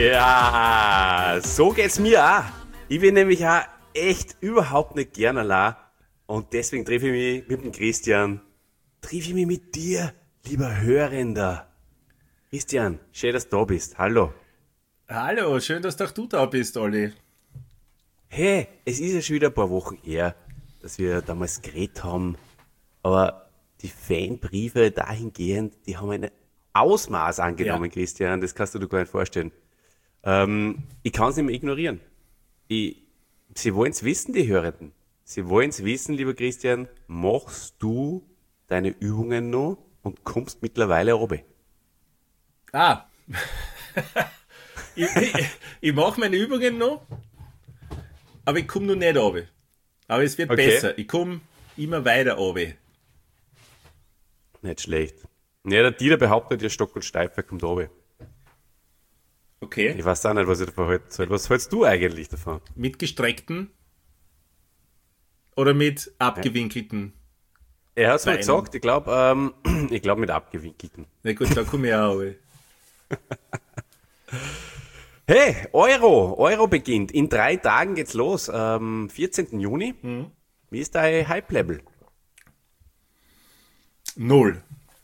Ja, so geht's mir auch. Ich bin nämlich auch echt überhaupt nicht gern allein. Und deswegen treffe ich mich mit dem Christian. Treffe ich mich mit dir, lieber Hörender. Christian, schön, dass du da bist. Hallo. Hallo, schön, dass auch du da bist, Olli. Hey, es ist ja schon wieder ein paar Wochen her, dass wir damals geredet haben. Aber die Fanbriefe dahingehend, die haben ein Ausmaß angenommen, Ja. Christian. Das kannst du dir gar nicht vorstellen. Ich kann es nicht mehr ignorieren. Sie wollen es wissen, die Hörenden. Sie wollen es wissen, lieber Christian, machst du deine Übungen noch und kommst mittlerweile runter? Ah, ich mache meine Übungen noch, aber ich komme noch nicht runter. Aber es wird Okay. besser. Ich komme immer weiter runter. Nicht schlecht. Ja, der Dieter behauptet, ihr Stock und Steif, er kommt runter. Okay. Ich weiß auch nicht, was ich davon halten soll. Was hältst du eigentlich davon? Mit gestreckten oder mit abgewinkelten? Er hat es mal Beinen. gesagt, ich glaube mit abgewinkelten. Na gut, da komme ich auch runter. Hey, Euro beginnt. In 3 Tagen geht's los. 14. Juni. Wie ist dein Hype-Level? 0.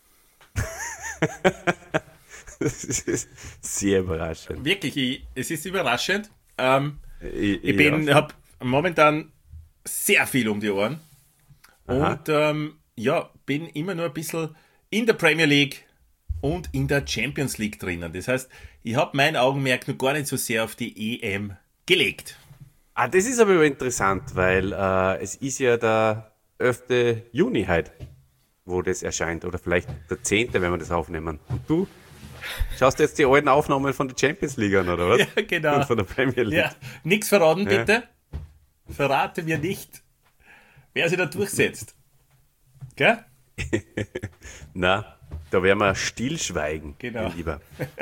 Das ist sehr überraschend. Wirklich, es ist überraschend. Ich Ja. habe momentan sehr viel um die Ohren. Aha. Und bin immer nur ein bisschen in der Premier League und in der Champions League drinnen. Das heißt, ich habe mein Augenmerk noch gar nicht so sehr auf die EM gelegt. Das ist aber interessant, weil es ist ja der 11. Juni heute, wo das erscheint. Oder vielleicht der 10., wenn wir das aufnehmen. Und du schaust jetzt die alten Aufnahmen von der Champions League an, oder was? Ja, genau. Und von der Premier League. Ja, nichts verraten, bitte. Verrate mir nicht, wer sich da durchsetzt. Gell? Na, da werden wir stillschweigen, Genau. mein Lieber.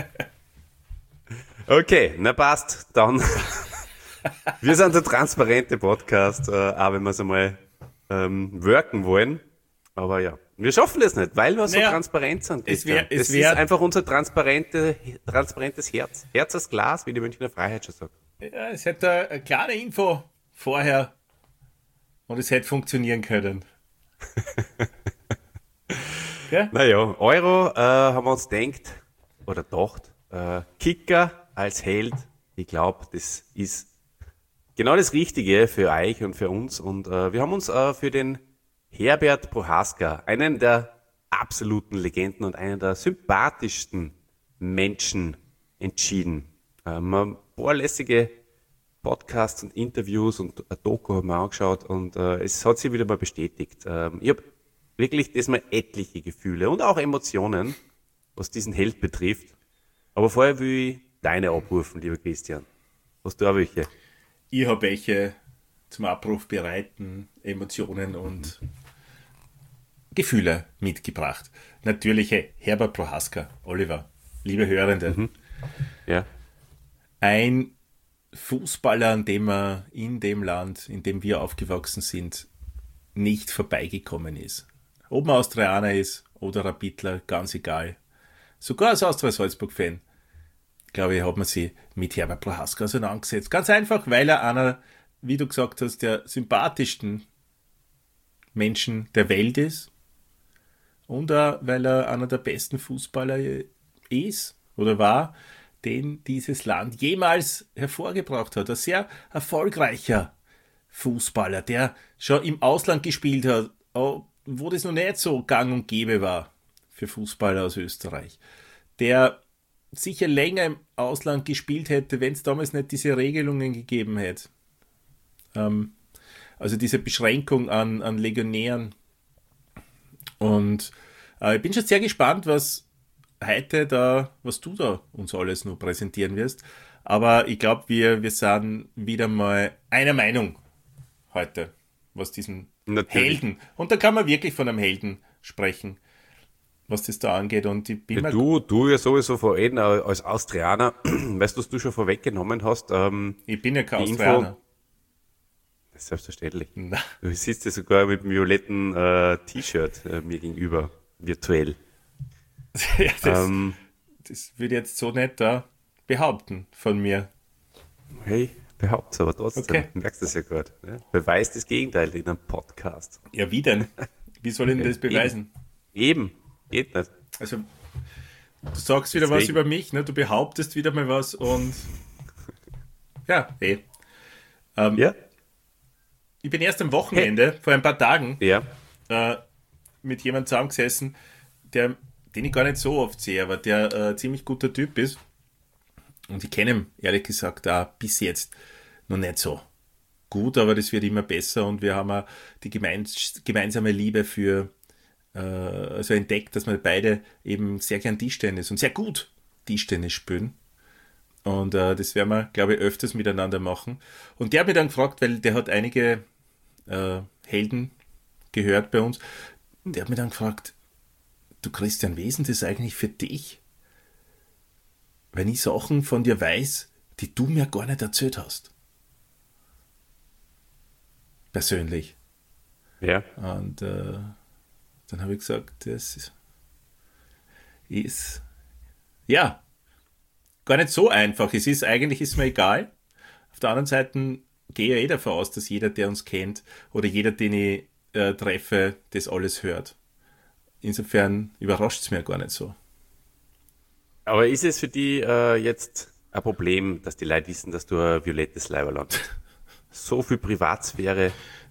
Okay, na passt, dann. Wir sind der transparente Podcast, auch wenn wir es einmal worken wollen. Aber ja, wir schaffen das nicht, weil wir so Naja, transparent sind. es Christian. wär- das ist einfach unser transparentes Herz. Herz aus Glas, wie die Münchner Freiheit schon sagt. Ja, es hätte eine kleine Info vorher und es hätte funktionieren können. Gell? Naja, Euro haben wir uns gedacht, Kicker als Held, ich glaube, das ist genau das Richtige für euch und für uns. Und wir haben uns für den Herbert Prohaska, einen der absoluten Legenden und einen der sympathischsten Menschen, entschieden. Ein paar lässige Podcasts und Interviews und ein Doku haben wir angeschaut und es hat sich wieder mal bestätigt. Ich habe wirklich diesmal etliche Gefühle und auch Emotionen, was diesen Held betrifft. Aber vorher will ich deine abrufen, lieber Christian. Hast du auch welche? Ich habe welche zum Abruf bereiten, Emotionen und Gefühle mitgebracht. Natürlich Herbert Prohaska, Oliver, liebe Hörende. Ja. Ein Fußballer, an dem er in dem Land, in dem wir aufgewachsen sind, nicht vorbeigekommen ist. Ob man Austrianer ist oder Rapidler, ganz egal. Sogar als Austria-Salzburg-Fan, glaube ich, hat man sich mit Herbert Prohaska auseinandergesetzt. Ganz einfach, weil er einer, wie du gesagt hast, der sympathischsten Menschen der Welt ist und weil er einer der besten Fußballer ist oder war, den dieses Land jemals hervorgebracht hat. Ein sehr erfolgreicher Fußballer, der schon im Ausland gespielt hat, wo das noch nicht so gang und gäbe war für Fußballer aus Österreich. Der sicher länger im Ausland gespielt hätte, wenn es damals nicht diese Regelungen gegeben hätte. Also diese Beschränkung an Legionären. Und ich bin schon sehr gespannt, was du da uns alles noch präsentieren wirst. Aber ich glaube, wir sind wieder mal einer Meinung heute, was diesen Natürlich. Helden, und da kann man wirklich von einem Helden sprechen, was das da angeht. Und ich bin Ja, du ja sowieso vor allem als Austrianer, weißt du, was du schon vorweggenommen hast? ich bin ja kein die Info- Austrianer. Das ist selbstverständlich. Na, Du sitzt ja sogar mit dem violetten T-Shirt mir gegenüber, virtuell. ja, das würde jetzt so nicht da behaupten von mir. Hey, behaupt's aber trotzdem. Okay. Du merkst das ja gerade. Ne? Beweis das Gegenteil in einem Podcast. Ja, wie denn? Wie soll ich denn das beweisen? Eben. Geht nicht. Also, du sagst wieder was über mich, ne? Du behauptest wieder mal was und ja, hey. Ja? Ich bin erst am Wochenende, vor ein paar Tagen, Ja. mit jemandem zusammengesessen, den ich gar nicht so oft sehe, aber der ein ziemlich guter Typ ist. Und ich kenne ihn, ehrlich gesagt, auch bis jetzt noch nicht so gut, aber das wird immer besser und wir haben auch die gemeinsame Liebe für also entdeckt, dass wir beide eben sehr gern Tischtennis und sehr gut Tischtennis spielen. Und das werden wir, glaube ich, öfters miteinander machen. Und der hat mich dann gefragt, weil der hat einige Helden gehört bei uns. Und der hat mich dann gefragt, du Christian, wie ist denn das eigentlich für dich, wenn ich Sachen von dir weiß, die du mir gar nicht erzählt hast? Persönlich. Ja. Und dann habe ich gesagt, das ist ja gar nicht so einfach. Eigentlich ist mir egal. Auf der anderen Seite gehe ich davon aus, dass jeder, der uns kennt oder jeder, den ich treffe, das alles hört. Insofern überrascht es mir gar nicht so. Aber ist es für die jetzt ein Problem, dass die Leute wissen, dass du ein violettes Leiberl hast? So viel Privatsphäre.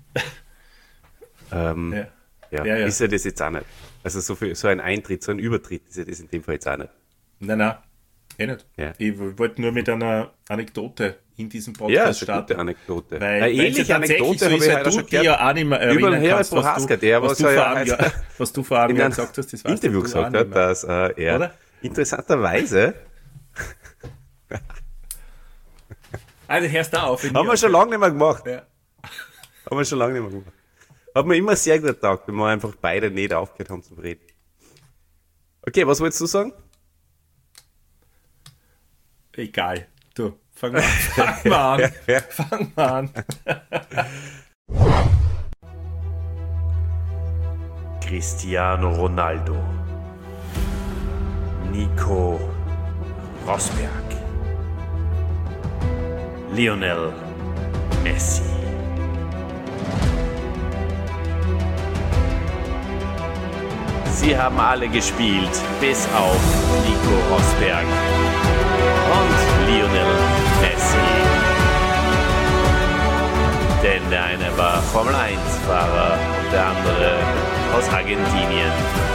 Ja, ist ja das jetzt auch nicht. Also so ein Eintritt, so ein Übertritt ist ja das in dem Fall jetzt auch nicht. Nein, eh nicht. Ja. Ich wollte nur mit einer Anekdote in diesem Ja, Podcast das ist eine starten. gute Anekdote. Weil Eine ähnliche Anekdote habe ich weil heute du schon dir gehört. ja auch nicht mehr Über den erinnern Herbert kannst, Prohaska, der was er ja was du vor einem in Jahr einem gesagt hast, das weißt Interview du gesagt auch nicht hat, mehr. dass er Oder? interessanterweise, Also hörst du auf. haben wir schon lange nicht mehr gemacht. Ja. Haben wir schon lange nicht mehr gemacht. Hat mir immer sehr gut getaugt, wenn wir einfach beide nicht aufgehört haben zum Reden. Okay, was wolltest du sagen? Egal. Du, fang mal an. Fang mal an. Cristiano Ronaldo, Nico Rosberg, Lionel Messi. Sie haben alle gespielt, bis auf Nico Rosberg und Lionel Messi. Denn der eine war Formel-1-Fahrer und der andere aus Argentinien.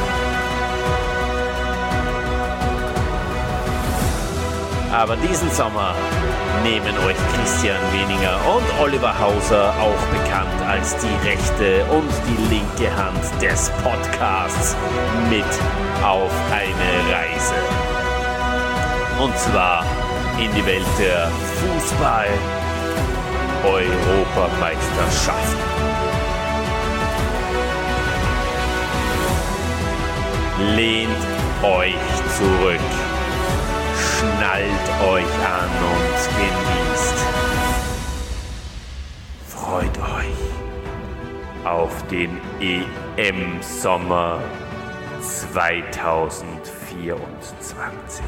Aber diesen Sommer nehmen euch Christian Weninger und Oliver Hauser, auch bekannt als die rechte und die linke Hand des Podcasts, mit auf eine Reise. Und zwar in die Welt der Fußball-Europameisterschaft. Lehnt euch zurück. Schnallt euch an und genießt. Freut euch auf den EM-Sommer 2024.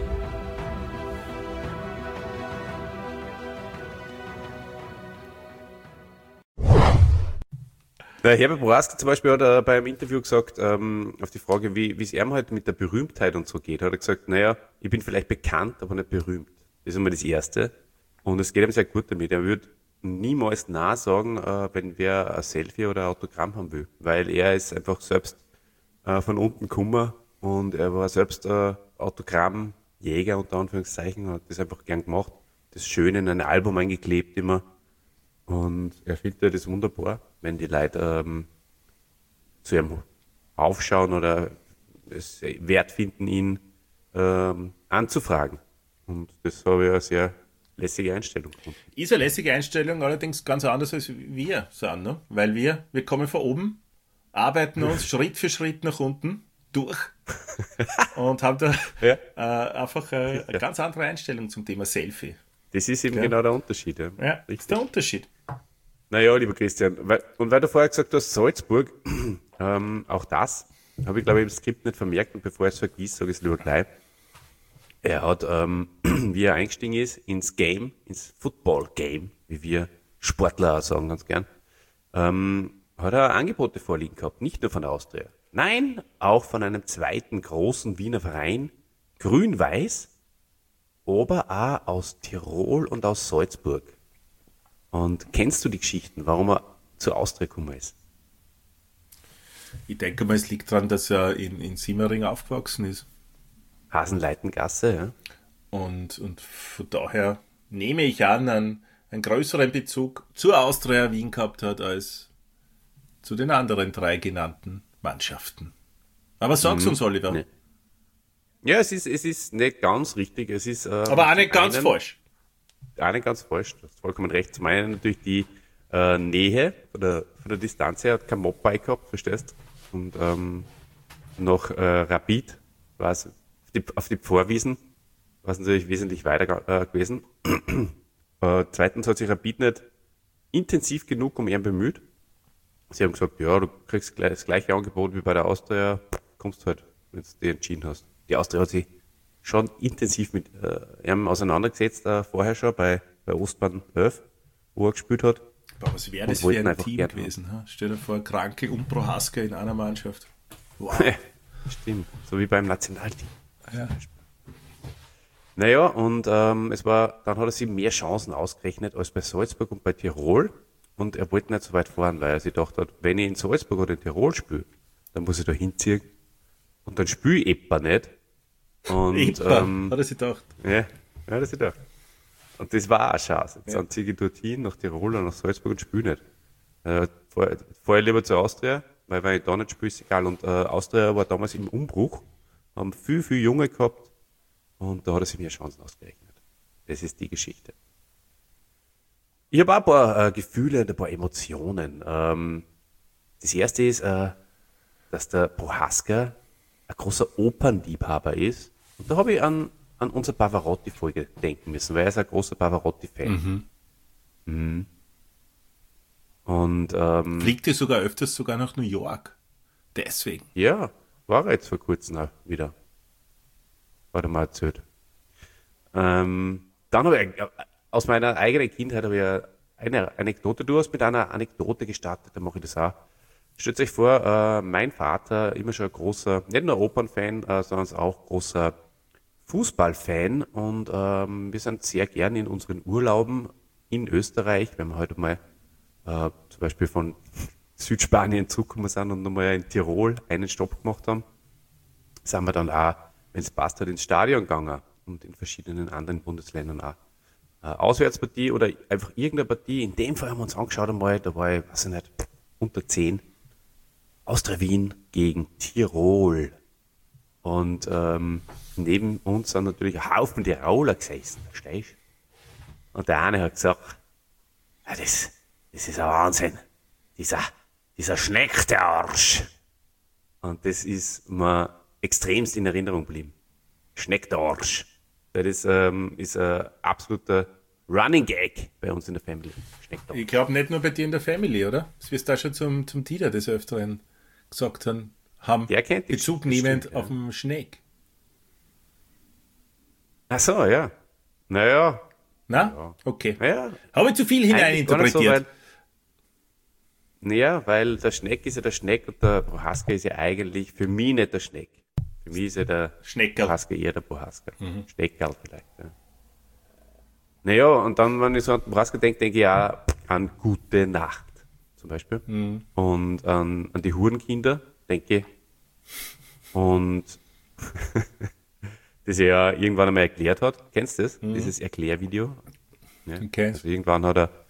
Der Herbert Prohaska zum Beispiel hat bei einem Interview gesagt, auf die Frage, wie es ihm halt mit der Berühmtheit und so geht, hat er gesagt, naja, ich bin vielleicht bekannt, aber nicht berühmt. Das ist einmal das Erste. Und es geht ihm sehr gut damit. Er würde niemals Nein sagen, wenn wer ein Selfie oder ein Autogramm haben will. Weil er ist einfach selbst von unten gekommen und er war selbst Autogrammjäger unter Anführungszeichen und hat das einfach gern gemacht. Das Schöne in ein Album eingeklebt immer. Und er findet das wunderbar, wenn die Leute zu ihm aufschauen oder es wert finden, ihn anzufragen. Und das habe ich eine sehr lässige Einstellung gefunden. Ist eine lässige Einstellung, allerdings ganz anders als wir sind, ne? Weil wir kommen von oben, arbeiten uns Schritt für Schritt nach unten durch und haben da einfach eine ganz andere Einstellung zum Thema Selfie. Das ist eben genau der Unterschied. Ja, das ist der Unterschied. Naja, lieber Christian, weil du vorher gesagt hast, Salzburg, auch das habe ich, glaube ich, im Skript nicht vermerkt und bevor ich es vergiss, sage ich es lieber gleich. Er hat, wie er eingestiegen ist, ins Game, ins Football-Game, wie wir Sportler auch sagen ganz gern, hat er Angebote vorliegen gehabt. Nicht nur von der Austria. Nein, auch von einem zweiten großen Wiener Verein, Grün-Weiß, aber auch aus Tirol und aus Salzburg. Und kennst du die Geschichten, warum er zur Austria gekommen ist? Ich denke mal, es liegt daran, dass er in Simmering aufgewachsen ist. Hasenleitengasse, ja. Und von daher nehme ich an, einen größeren Bezug zur Austria Wien gehabt hat, als zu den anderen drei genannten Mannschaften. Aber sag's uns, Oliver. Nee. Ja, es ist nicht ganz richtig. Es ist, Aber auch nicht ganz falsch. auch nicht ganz falsch. Du hast vollkommen recht. Zum einen natürlich die Nähe von der Distanz her, hat kein Mobbike gehabt, verstehst? Und noch Rapid war es auf die Pfarrwiesen, war es natürlich wesentlich weiter gewesen. Zweitens hat sich Rapid nicht intensiv genug um ihn bemüht. Sie haben gesagt, ja, du kriegst das gleiche Angebot wie bei der Austria, kommst halt, wenn du dich entschieden hast. Die Austria hat sich schon intensiv mit ihm auseinandergesetzt, vorher schon bei Ostbahn 11, wo er gespielt hat. Aber was wäre das Und für wollten ein einfach Team gern gewesen? Ha? Stell dir vor, Kranke und Prohaska in einer Mannschaft. Wow. Stimmt, so wie beim Nationalteam. Ja. Naja, und dann hat er sich mehr Chancen ausgerechnet als bei Salzburg und bei Tirol. Und er wollte nicht so weit fahren, weil er sich gedacht hat, wenn ich in Salzburg oder in Tirol spiele, dann muss ich da hinziehen. Und dann spiele ich etwa nicht. Und, Hat er sich gedacht. ja, das ist gedacht. Und das war auch eine Chance. Jetzt dann ziehe ich dorthin, nach Tirol oder nach Salzburg und spiele nicht. Fahr ich lieber zur Austria, weil wenn ich da nicht spiele, ist egal. Und Austria war damals im Umbruch, haben viel Junge gehabt und da hat er sich mehr Chancen ausgerechnet. Das ist die Geschichte. Ich habe auch ein paar Gefühle und ein paar Emotionen. Das erste ist, dass der Prohaska ein großer Opernliebhaber ist. Und da habe ich an unsere Pavarotti-Folge denken müssen, weil er ist ein großer Pavarotti-Fan. Mhm. Und Fliegt ihr sogar öfters nach New York. Deswegen. ja, war er jetzt vor kurzem auch wieder. Hat er mal erzählt. Dann habe ich aus meiner eigenen Kindheit habe ich eine Anekdote. Du hast mit einer Anekdote gestartet, dann mache ich das auch. Stellt euch vor, mein Vater, immer schon ein großer, nicht nur Opernfan, sondern auch großer Fußballfan. Und wir sind sehr gern in unseren Urlauben in Österreich, wenn wir heute mal zum Beispiel von Südspanien zurückgekommen sind und nochmal in Tirol einen Stopp gemacht haben, sind wir dann auch, wenn es passt, halt ins Stadion gegangen und in verschiedenen anderen Bundesländern auch. Auswärtspartie oder einfach irgendeine Partie. In dem Fall haben wir uns angeschaut einmal, da war ich, weiß ich nicht, unter 10. Austria Wien gegen Tirol. Und neben uns sind natürlich ein Haufen Tiroler gesessen, verstehst du? Und der eine hat gesagt, ja, das ist ein Wahnsinn. Dieser Schneck, der Arsch. Und das ist mir extremst in Erinnerung geblieben. Schneck, der Arsch. Das ist ein absoluter Running Gag bei uns in der Family. Schneck, der Arsch. Ich glaube nicht nur bei dir in der Family, oder? Das wirst du da schon zum Dieter des Öfteren gesagt haben. Der kennt die Bezug Geschichte, nehmend ja. auf den Schneck. Ach so, ja. Naja. Na? Ja. Okay. Ja, Habe ich zu viel eigentlich gar nicht so, hineininterpretiert? weil der Schneck ist ja der Schneck und der Prohaska ist ja eigentlich für mich nicht der Schneck. Für mich ist ja der Schneckerl. Prohaska eher der Prohaska. Schneckerl vielleicht, ja. Naja, und dann, wenn ich so an den Prohaska denke ich auch an Gute Nacht zum Beispiel. Und an die Hurenkinder denke ich. Und das er ja irgendwann einmal erklärt hat. Kennst du das? Dieses Erklärvideo? Ja. Okay. Also irgendwann hat er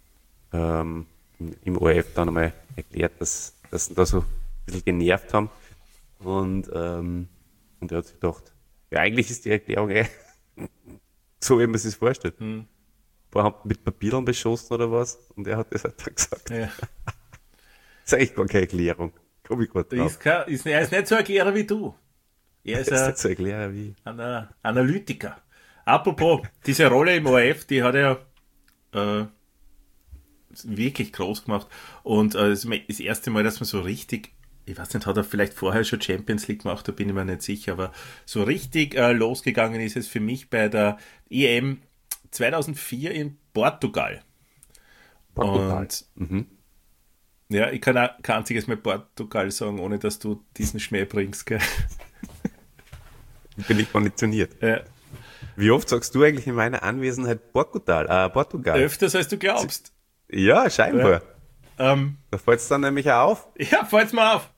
im ORF dann einmal erklärt, dass sie da so ein bisschen genervt haben. Und er hat sich gedacht, ja, eigentlich ist die Erklärung so, wie man sich das vorstellt. Ein paar haben mit Papieren beschossen oder was. Und er hat das halt dann gesagt. Ja. Das ist eigentlich gar keine Erklärung. Komm ich gerade drauf. Er ist nicht so ein Erklärer wie du. Er ist Das ist ein nicht zu erklären, wie. Analytiker. Apropos, diese Rolle im ORF, die hat er wirklich groß gemacht. Und das erste Mal, dass man so richtig ich weiß nicht, hat er vielleicht vorher schon Champions League gemacht, da bin ich mir nicht sicher, aber so richtig losgegangen ist es für mich bei der EM 2004 in Portugal. Portugal. Und ja, ich kann auch kein einziges Mal Portugal sagen, ohne dass du diesen Schmäh bringst, gell? Bin ich konditioniert. Ja. Wie oft sagst du eigentlich in meiner Anwesenheit Portugal? Öfters als du glaubst. Ja, scheinbar. Ja. Da fällt es dann nämlich auch auf. Ja, fällt's mal auf.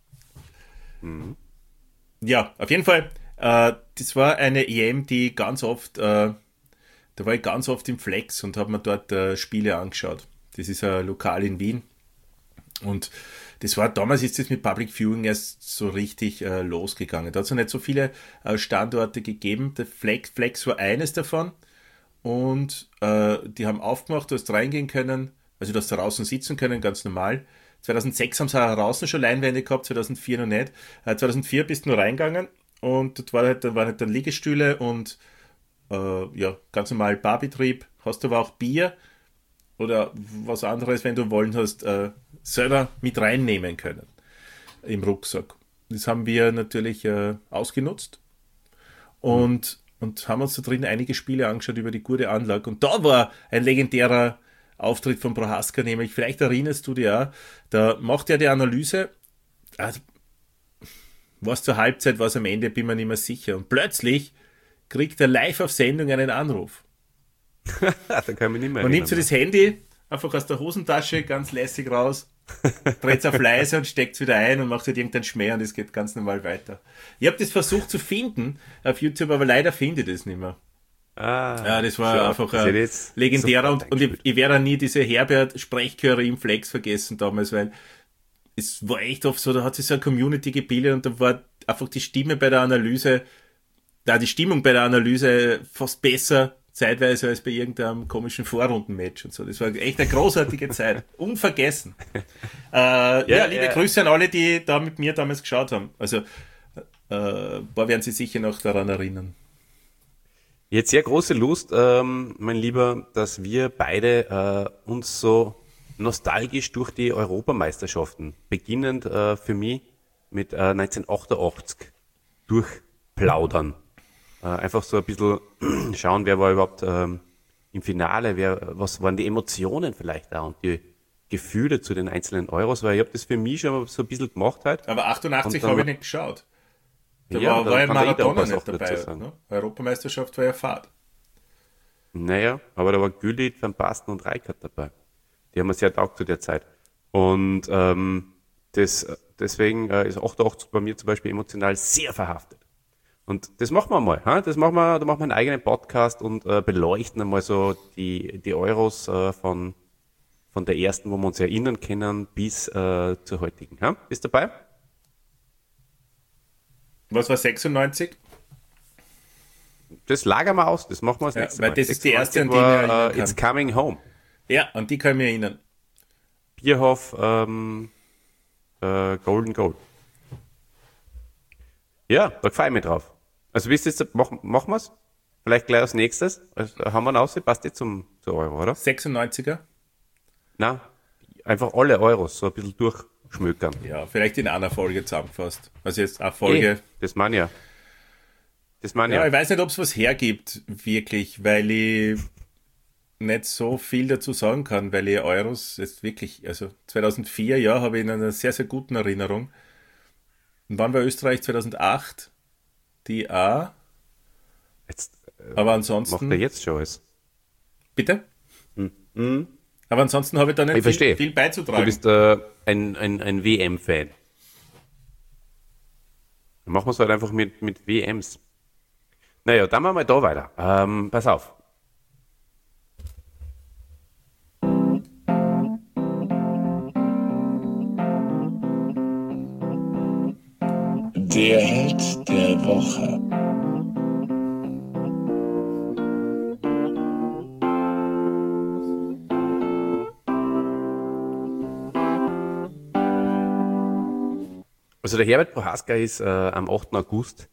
Ja, auf jeden Fall. Das war eine EM, die ganz oft, da war ich ganz oft im Flex und habe mir dort Spiele angeschaut. Das ist ein Lokal in Wien. Und damals ist das mit Public Viewing erst so richtig losgegangen. Da hat es noch nicht so viele Standorte gegeben. Der Flex war eines davon. Und die haben aufgemacht, du hast reingehen können, also du hast draußen sitzen können, ganz normal. 2006 haben sie auch draußen schon Leinwände gehabt, 2004 noch nicht. 2004 bist du nur reingegangen und dort waren halt dann Liegestühle und ja, ganz normal Barbetrieb. Hast du aber auch Bier oder was anderes, wenn du wollen hast, selber mit reinnehmen können im Rucksack. Das haben wir natürlich ausgenutzt und haben uns da drin einige Spiele angeschaut über die gute Anlage. Und da war ein legendärer Auftritt von Prohaska, nämlich, vielleicht erinnerst du dich auch, da macht er die Analyse, also, was zur Halbzeit, was am Ende, bin mir nicht mehr sicher. Und plötzlich kriegt er live auf Sendung einen Anruf. Da kann ich mich nicht mehr Man nimmt so das Handy einfach aus der Hosentasche ganz lässig raus, dreht es auf leise und steckt es wieder ein und macht halt irgendeinen Schmäh und es geht ganz normal weiter. Ich habe das versucht zu finden auf YouTube, aber leider finde ich das nicht mehr. Ja, das war einfach ein legendärer und ich werde nie diese Herbert-Sprechchöre im Flex vergessen damals, weil es war echt oft so, da hat sich so eine Community gebildet und da war einfach die Stimmung bei der Analyse fast besser zeitweise als bei irgendeinem komischen Vorrundenmatch und so. Das war echt eine großartige Zeit. Unvergessen. Liebe Grüße an alle, die da mit mir damals geschaut haben. Also, werden Sie sicher noch daran erinnern. Jetzt sehr große Lust, mein Lieber, dass wir beide uns so nostalgisch durch die Europameisterschaften, beginnend für mich mit 1988, durchplaudern. Einfach so ein bisschen schauen, wer war überhaupt im Finale, was waren die Emotionen vielleicht da und die Gefühle zu den einzelnen Euros, weil ich habe das für mich schon so ein bisschen gemacht halt. Aber 88 habe ich nicht geschaut. Da Ja, war ja Maradona auch nicht dabei. Ne? Europameisterschaft war ja Fahrt. Naja, aber da war Güllit, Van Basten und Rijkaard dabei. Die haben mir sehr taugt zu der Zeit. Und deswegen ist 88 bei mir zum Beispiel emotional sehr verhaftet. Und das machen wir mal. Da machen wir einen eigenen Podcast und beleuchten einmal so die Euros von der ersten, wo wir uns erinnern können, bis zur heutigen. Bist du dabei? Was war 96? Das lagern wir aus, das machen wir als nächstes Mal. Weil das ist die erste, an die ich mich erinnern kann. It's Coming Home. Ja, an die kann ich mich erinnern. Bierhoff, Golden Goal. Ja, da freue ich mich drauf. Also wisst ihr jetzt, machen wir es? Vielleicht gleich als nächstes. Also, haben wir einen Aussehen, passt jetzt zu Euro, oder? 96er? Nein, einfach alle Euros so ein bisschen durchschmökern. Ja, vielleicht in einer Folge zusammengefasst. Also jetzt eine Folge. Das meine ja. Ich weiß nicht, ob es was hergibt, wirklich, weil ich nicht so viel dazu sagen kann, weil ich Euros jetzt wirklich, also 2004, ja, habe ich in einer sehr, sehr guten Erinnerung. Und wann war Österreich? 2008? Die A. Jetzt, aber ansonsten. Macht er jetzt schon alles? Bitte? Aber ansonsten habe ich da nicht viel beizutragen. Du bist ein WM-Fan. Dann machen wir es halt einfach mit WMs. Naja, dann machen wir da weiter. Pass auf. Der Held der Woche. Also der Herbert Prohaska ist am 8. August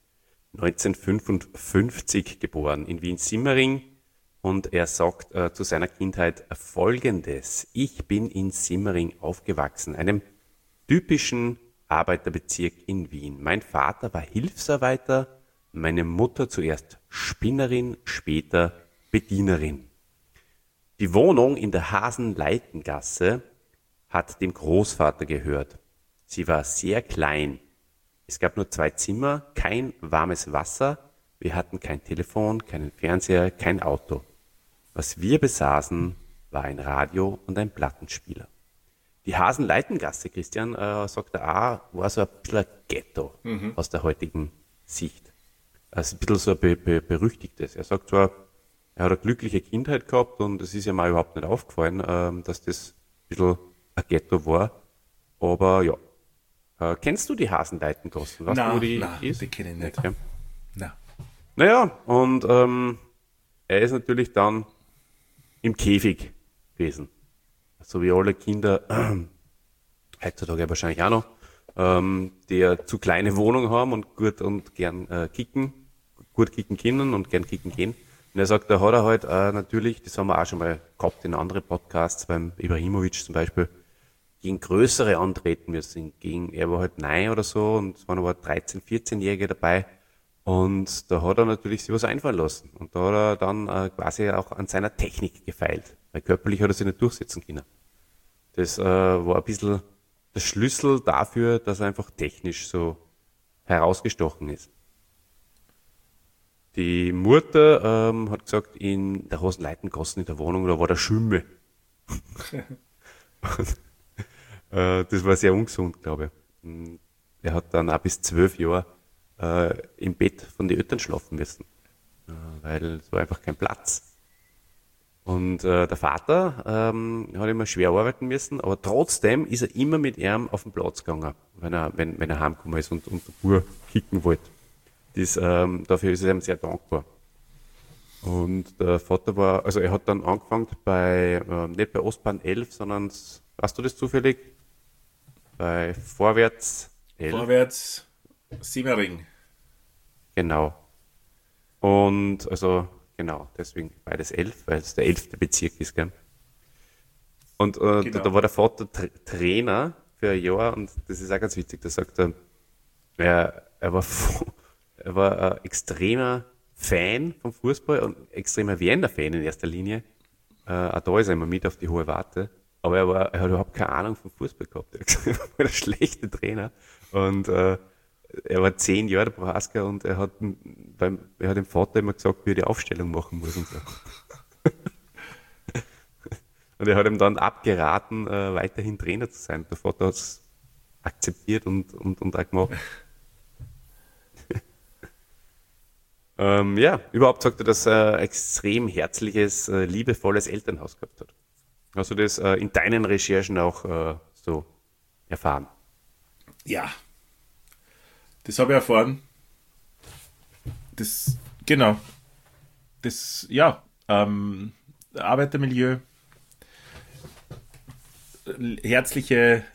1955 geboren in Wien-Simmering und er sagt zu seiner Kindheit Folgendes: Ich bin in Simmering aufgewachsen, einem typischen Arbeiterbezirk in Wien. Mein Vater war Hilfsarbeiter, meine Mutter zuerst Spinnerin, später Bedienerin. Die Wohnung in der Hasenleitengasse hat dem Großvater gehört. Sie war sehr klein. Es gab nur 2 Zimmer, kein warmes Wasser, wir hatten kein Telefon, keinen Fernseher, kein Auto. Was wir besaßen, war ein Radio und ein Plattenspieler. Die Hasenleitengasse, Christian, sagt er auch, war so ein bisschen ein Ghetto aus der heutigen Sicht. Also ein bisschen so ein berüchtigtes. Er sagt zwar, er hat eine glückliche Kindheit gehabt und es ist ja mal überhaupt nicht aufgefallen, dass das ein bisschen ein Ghetto war. Aber ja. Kennst du die Hasenleitengasse? Weißt du, wo die ist? Die kenne ich nicht. Okay. Na. Naja, und er ist natürlich dann im Käfig gewesen. So wie alle Kinder, heutzutage wahrscheinlich auch noch, die eine zu kleine Wohnung haben und gut und gern gut kicken können und gern kicken gehen. Und er sagt, da hat er halt natürlich, das haben wir auch schon mal gehabt in anderen Podcasts, beim Ibrahimovic zum Beispiel, gegen Größere antreten müssen. Er war halt 9 oder so und es waren aber 13-, 14-Jährige dabei. Und da hat er natürlich sich was einfallen lassen. Und da hat er dann quasi auch an seiner Technik gefeilt. Weil körperlich hat er sich nicht durchsetzen können. Das war ein bisschen der Schlüssel dafür, dass er einfach technisch so herausgestochen ist. Die Mutter hat gesagt, in der Hasenleitengasse in der Wohnung, da war der Schimmel. Das war sehr ungesund, glaube ich. Er hat dann auch bis 12 Jahre im Bett von den Eltern schlafen müssen, weil es war einfach kein Platz. Und der Vater hat immer schwer arbeiten müssen, aber trotzdem ist er immer mit ihm auf den Platz gegangen, wenn er heimgekommen ist und der Bub kicken wollte. Dafür ist er ihm sehr dankbar. Und der Vater er hat dann angefangen nicht bei Ostbahn 11, sondern, weißt du das zufällig? Bei Vorwärts 11. Vorwärts Simmering. Genau. Und genau, deswegen beides 11, weil es der 11. Bezirk ist, gell? Und Genau. da war der Vater Trainer für ein Jahr und das ist auch ganz witzig, da sagt er war ein extremer Fan vom Fußball und extremer Wiener-Fan in erster Linie. Auch da ist er immer mit auf die hohe Warte. Aber er hat überhaupt keine Ahnung vom Fußball gehabt. Er war der schlechte Trainer. Und er war 10 Jahre der Prohaska und er hat dem Vater immer gesagt, wie er die Aufstellung machen muss und so. Und er hat ihm dann abgeraten, weiterhin Trainer zu sein. Der Vater hat es akzeptiert und auch gemacht. Überhaupt sagt er, dass er ein extrem herzliches, liebevolles Elternhaus gehabt hat. Hast du das in deinen Recherchen auch so erfahren? Ja, das habe ich erfahren. Arbeitermilieu, herzliche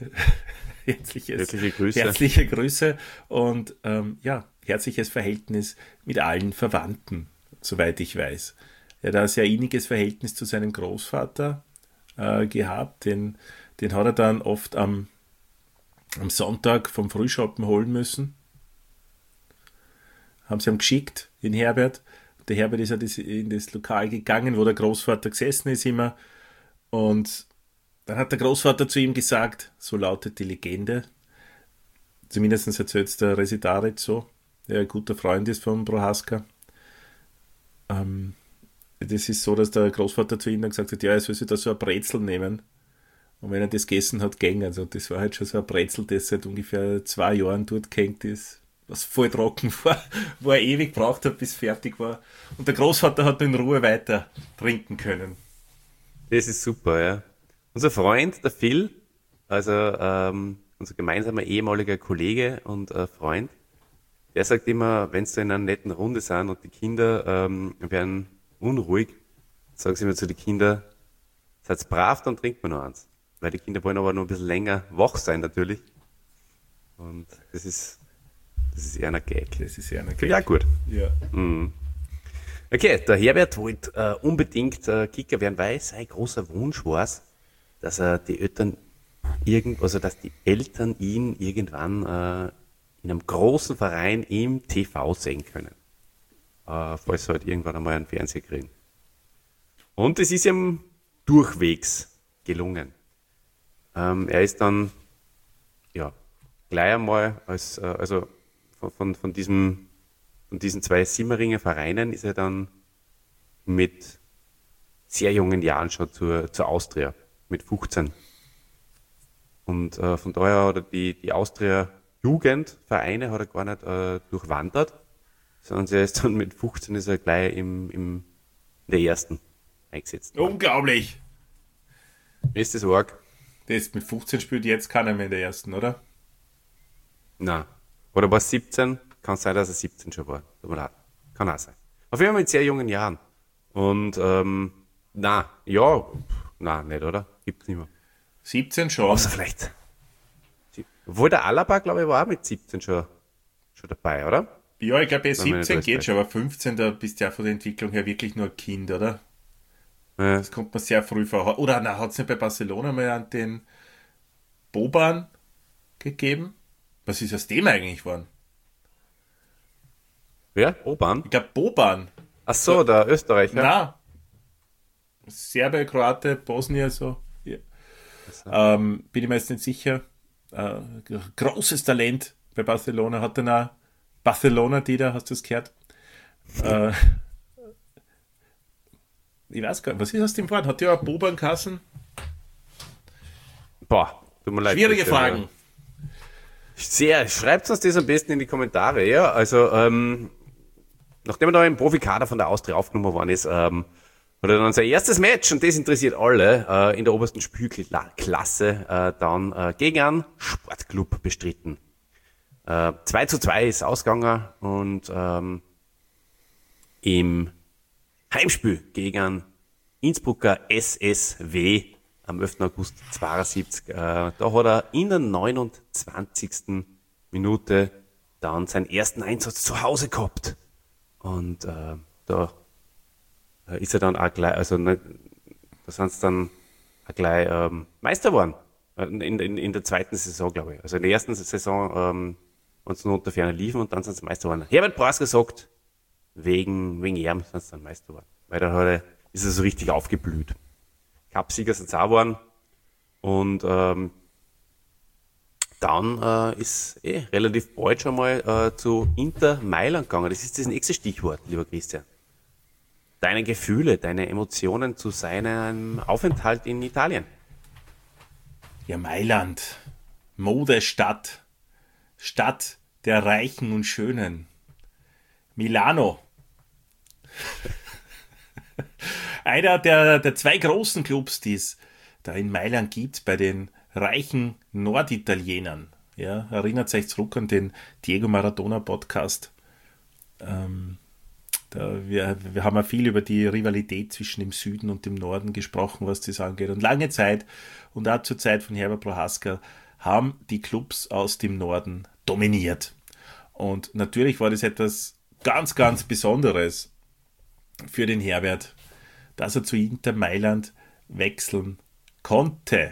Grüße und herzliches Verhältnis mit allen Verwandten, soweit ich weiß. Er hat ein sehr inniges Verhältnis zu seinem Großvater gehabt, den hat er dann oft am Sonntag vom Frühschoppen holen müssen. Haben sie ihm geschickt, den Herbert. Der Herbert ist in das Lokal gegangen, wo der Großvater gesessen ist immer. Und dann hat der Großvater zu ihm gesagt, so lautet die Legende, zumindest erzählt es der Residaric so, der ein guter Freund ist von Prohaska. Das ist so, dass der Großvater zu ihm dann gesagt hat, ja, er soll sich da so ein Brezel nehmen. Und wenn er das gegessen hat, ging. Also das war halt schon so ein Brezel, das seit ungefähr 2 Jahren dort gehängt ist, was voll trocken war, wo er ewig gebraucht hat, bis fertig war. Und der Großvater hat in Ruhe weiter trinken können. Das ist super, ja. Unser Freund, der Phil, also unser gemeinsamer ehemaliger Kollege und Freund, der sagt immer, wenn sie in einer netten Runde sind und die Kinder werden unruhig, sagen sie immer zu den Kindern, seid brav, dann trinkt man noch eins. Weil die Kinder wollen aber noch ein bisschen länger wach sein natürlich. Und das ist eher ein Gag. Das ist eher ein Gag. Ja, gut. Ja. Mhm. Okay, der Herbert wollte unbedingt Kicker werden, weil sein großer Wunsch war es, dass er die Eltern also dass die Eltern ihn irgendwann in einem großen Verein im TV sehen können. Falls sie halt irgendwann einmal einen Fernseher kriegen. Und es ist ihm durchwegs gelungen. Er ist dann ja gleich einmal also von diesen zwei Simmeringer Vereinen ist er dann mit sehr jungen Jahren schon zur Austria, mit 15. Und von daher hat er die Austria Jugendvereine hat er gar nicht durchwandert, sondern er ist dann mit 15 ist er gleich in der ersten eingesetzt. Unglaublich! Ist das arg? Das mit 15 spielt jetzt keiner mehr in der ersten, oder? Nein. Oder war es 17? Kann sein, dass er 17 schon war. Tut mir leid. Kann auch sein. Auf jeden Fall mit sehr jungen Jahren. Und, nein, nicht, oder? Gibt's nicht mehr. 17 schon. Außer vielleicht. Obwohl der Alaba, glaube ich, war auch mit 17 schon dabei, oder? Ja, ich glaube, Wenn man nicht 17 alles geht weiß. schon, aber 15, da bist du ja von der Entwicklung her wirklich nur ein Kind, oder? Ja. Das kommt man sehr früh vor. Oder hat es nicht bei Barcelona mal an den Boban gegeben? Was ist aus dem eigentlich geworden? Wer? Oban? Ich glaube, Boban. Ach so, der Österreicher. Na, Serbe, Kroate, Bosnier, so. Ja. Bin ich mir jetzt nicht sicher. Großes Talent bei Barcelona. Hat dann auch Barcelona, Dieter, hast du es gehört? Ich weiß gar nicht, was ist aus dem geworden? Hat der auch Boban Kassen? Boah, tut mir leid. Schwierige bitte, Fragen. Schreibt uns das am besten in die Kommentare. Ja, also, nachdem er da im Profikader von der Austria aufgenommen worden ist, hat er dann sein erstes Match, und das interessiert alle, in der obersten Spielklasse dann gegen einen Sportclub bestritten. 2:2 ist ausgegangen, und im Heimspiel gegen einen Innsbrucker SSW am 11. August 72, da hat er in der 29. Minute dann seinen ersten Einsatz zu Hause gehabt. Und da ist er dann auch gleich, also nicht, da sind sie dann auch gleich Meister geworden. In der zweiten Saison, glaube ich. Also in der ersten Saison waren sie nur unter ferner liefen, und dann sind sie Meister geworden. Herbert Brass gesagt, wegen ihm sind sie dann Meister geworden. Weil dann ist er so richtig aufgeblüht. Cupsieger sind sie auch geworden. Und dann ist relativ bald schon mal zu Inter Mailand gegangen. Das ist das nächste Stichwort, lieber Christian. Deine Gefühle, deine Emotionen zu seinem Aufenthalt in Italien. Ja, Mailand. Modestadt. Stadt der Reichen und Schönen. Milano. Einer der zwei großen Clubs, die es da in Mailand gibt, bei den reichen Norditalienern. Ja, erinnert euch zurück an den Diego Maradona Podcast. Wir haben ja viel über die Rivalität zwischen dem Süden und dem Norden gesprochen, was das angeht. Und lange Zeit, und auch zur Zeit von Herbert Prohaska, haben die Clubs aus dem Norden dominiert. Und natürlich war das etwas ganz, ganz Besonderes für den Herbert, dass er zu Inter Mailand wechseln konnte.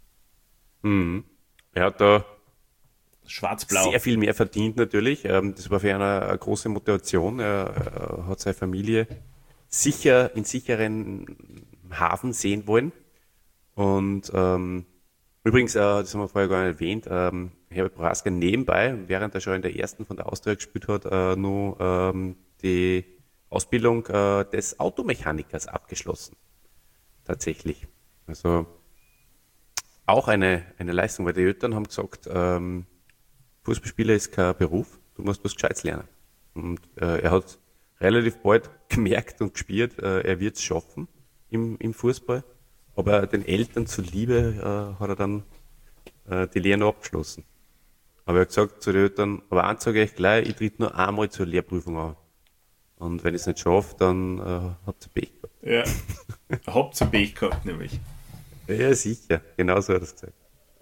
Er hat da Schwarz-Blau. sehr viel mehr verdient natürlich. Das war für ihn eine große Motivation. Er hat seine Familie in sicheren Hafen sehen wollen. Und übrigens, das haben wir vorher gar nicht erwähnt, Herbert Prohaska nebenbei, während er schon in der ersten von der Austria gespielt hat, nur die Ausbildung des Automechanikers abgeschlossen. Tatsächlich. Also auch eine Leistung, weil die Eltern haben gesagt, Fußballspieler ist kein Beruf, du musst was Gescheites lernen. Und er hat relativ bald gemerkt und gespürt, er wird es schaffen im Fußball, aber den Eltern zuliebe hat er dann die Lehre noch abgeschlossen. Aber er hat gesagt zu den Eltern, aber eins sage ich gleich, ich tritt nur einmal zur Lehrprüfung an. Und wenn ich es nicht schaffe, dann habt ihr Pech gehabt. Ja, habt ihr Pech gehabt, nämlich. Ja, sicher. Genau so hat er es gesagt.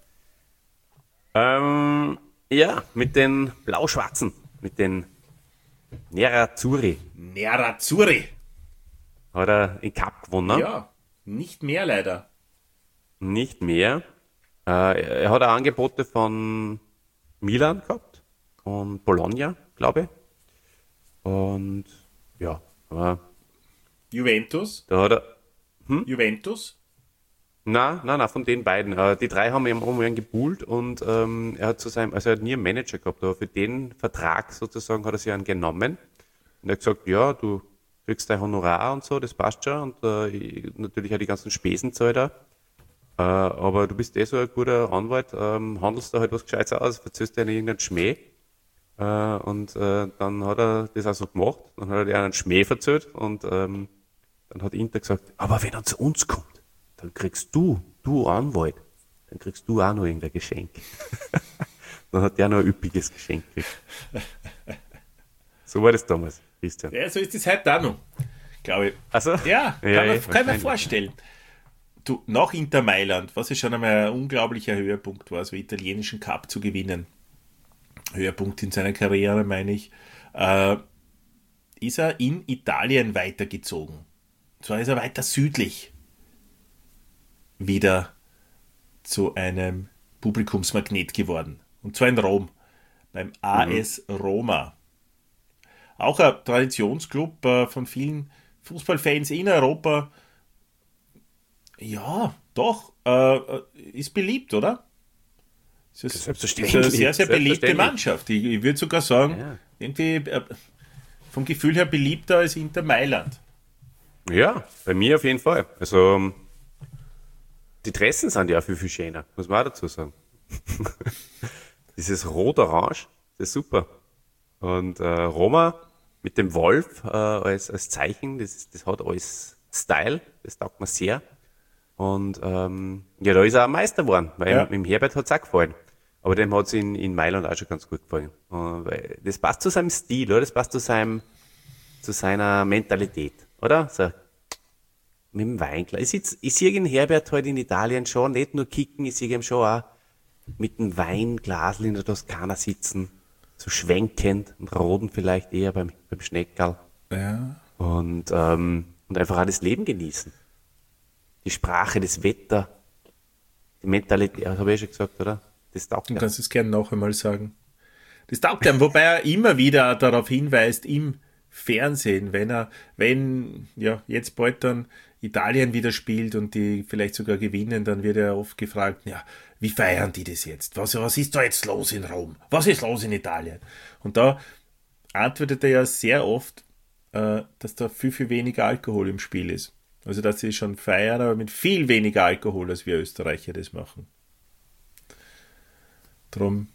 Ja, mit den Blau-Schwarzen, mit den Nerazzurri Nerazzurri. hat er den Cup gewonnen. Ja, nicht mehr leider. Nicht mehr. Er hat auch Angebote von Milan gehabt und Bologna, glaube ich. Und ja, aber Juventus? da hat er. Juventus? Na, von den beiden. Die drei haben ihm irgendwann gebuhlt und er hat er hat nie einen Manager gehabt, aber für den Vertrag sozusagen hat er sich einen genommen. Und er hat gesagt, ja, du kriegst dein Honorar und so, das passt schon. Und natürlich auch die ganzen Spesen zahlt er. Aber du bist so ein guter Anwalt, handelst da halt was Gescheites aus, verzögerst dir irgendeinen Schmäh. Dann hat er das auch so gemacht. Dann hat er dir einen Schmäh verzählt und dann hat Inter gesagt, aber wenn er zu uns kommt, dann kriegst du Anwalt, dann kriegst du auch noch irgendein Geschenk. Dann hat der noch ein üppiges Geschenk gekriegt. So war das damals, Christian. Ja, so ist es heute auch noch, glaube ich. Also, Ja, kann man vorstellen. Du, nach Inter Mailand, was ja schon einmal ein unglaublicher Höhepunkt war, so italienischen Cup zu gewinnen, Höhepunkt in seiner Karriere, meine ich, ist er in Italien weitergezogen. Und zwar ist er weiter südlich wieder zu einem Publikumsmagnet geworden. Und zwar in Rom, beim AS Roma. Auch ein Traditionsclub von vielen Fußballfans in Europa. Ja, doch, ist beliebt, oder? Selbstverständlich. Ist eine sehr, sehr beliebte Mannschaft. Ich würde sogar sagen, irgendwie vom Gefühl her beliebter als Inter Mailand. Ja, bei mir auf jeden Fall. Also, die Dressen sind ja auch viel, viel schöner, muss man auch dazu sagen. Dieses Rot-Orange, das ist super. Und Roma mit dem Wolf als Zeichen, das hat alles Style, das taugt mir sehr. Und da ist er auch Meister geworden, weil im Herbert hat es auch gefallen. Aber dem hat es in Mailand auch schon ganz gut gefallen. Weil das passt zu seinem Stil, oder? Das passt zu seiner Mentalität, oder? So, mit dem Weinglas. Ich sehe den Herbert heute in Italien schon, nicht nur kicken, ich sehe ihn schon auch mit dem Weinglasl in der Toskana sitzen, so schwenkend und roden vielleicht eher beim Schneckerl. Ja. Und einfach auch das Leben genießen. Die Sprache, das Wetter, die Mentalität, das habe ich schon gesagt, oder? Das taugt Du ja. kannst es gerne noch einmal sagen. Das taugt einem, wobei er immer wieder darauf hinweist, im Fernsehen, wenn jetzt bald dann Italien wieder spielt und die vielleicht sogar gewinnen, dann wird er oft gefragt, ja, wie feiern die das jetzt? Was ist da jetzt los in Rom? Was ist los in Italien? Und da antwortet er ja sehr oft, dass da viel, viel weniger Alkohol im Spiel ist. Also, dass sie schon feiern, aber mit viel weniger Alkohol, als wir Österreicher das machen. Drum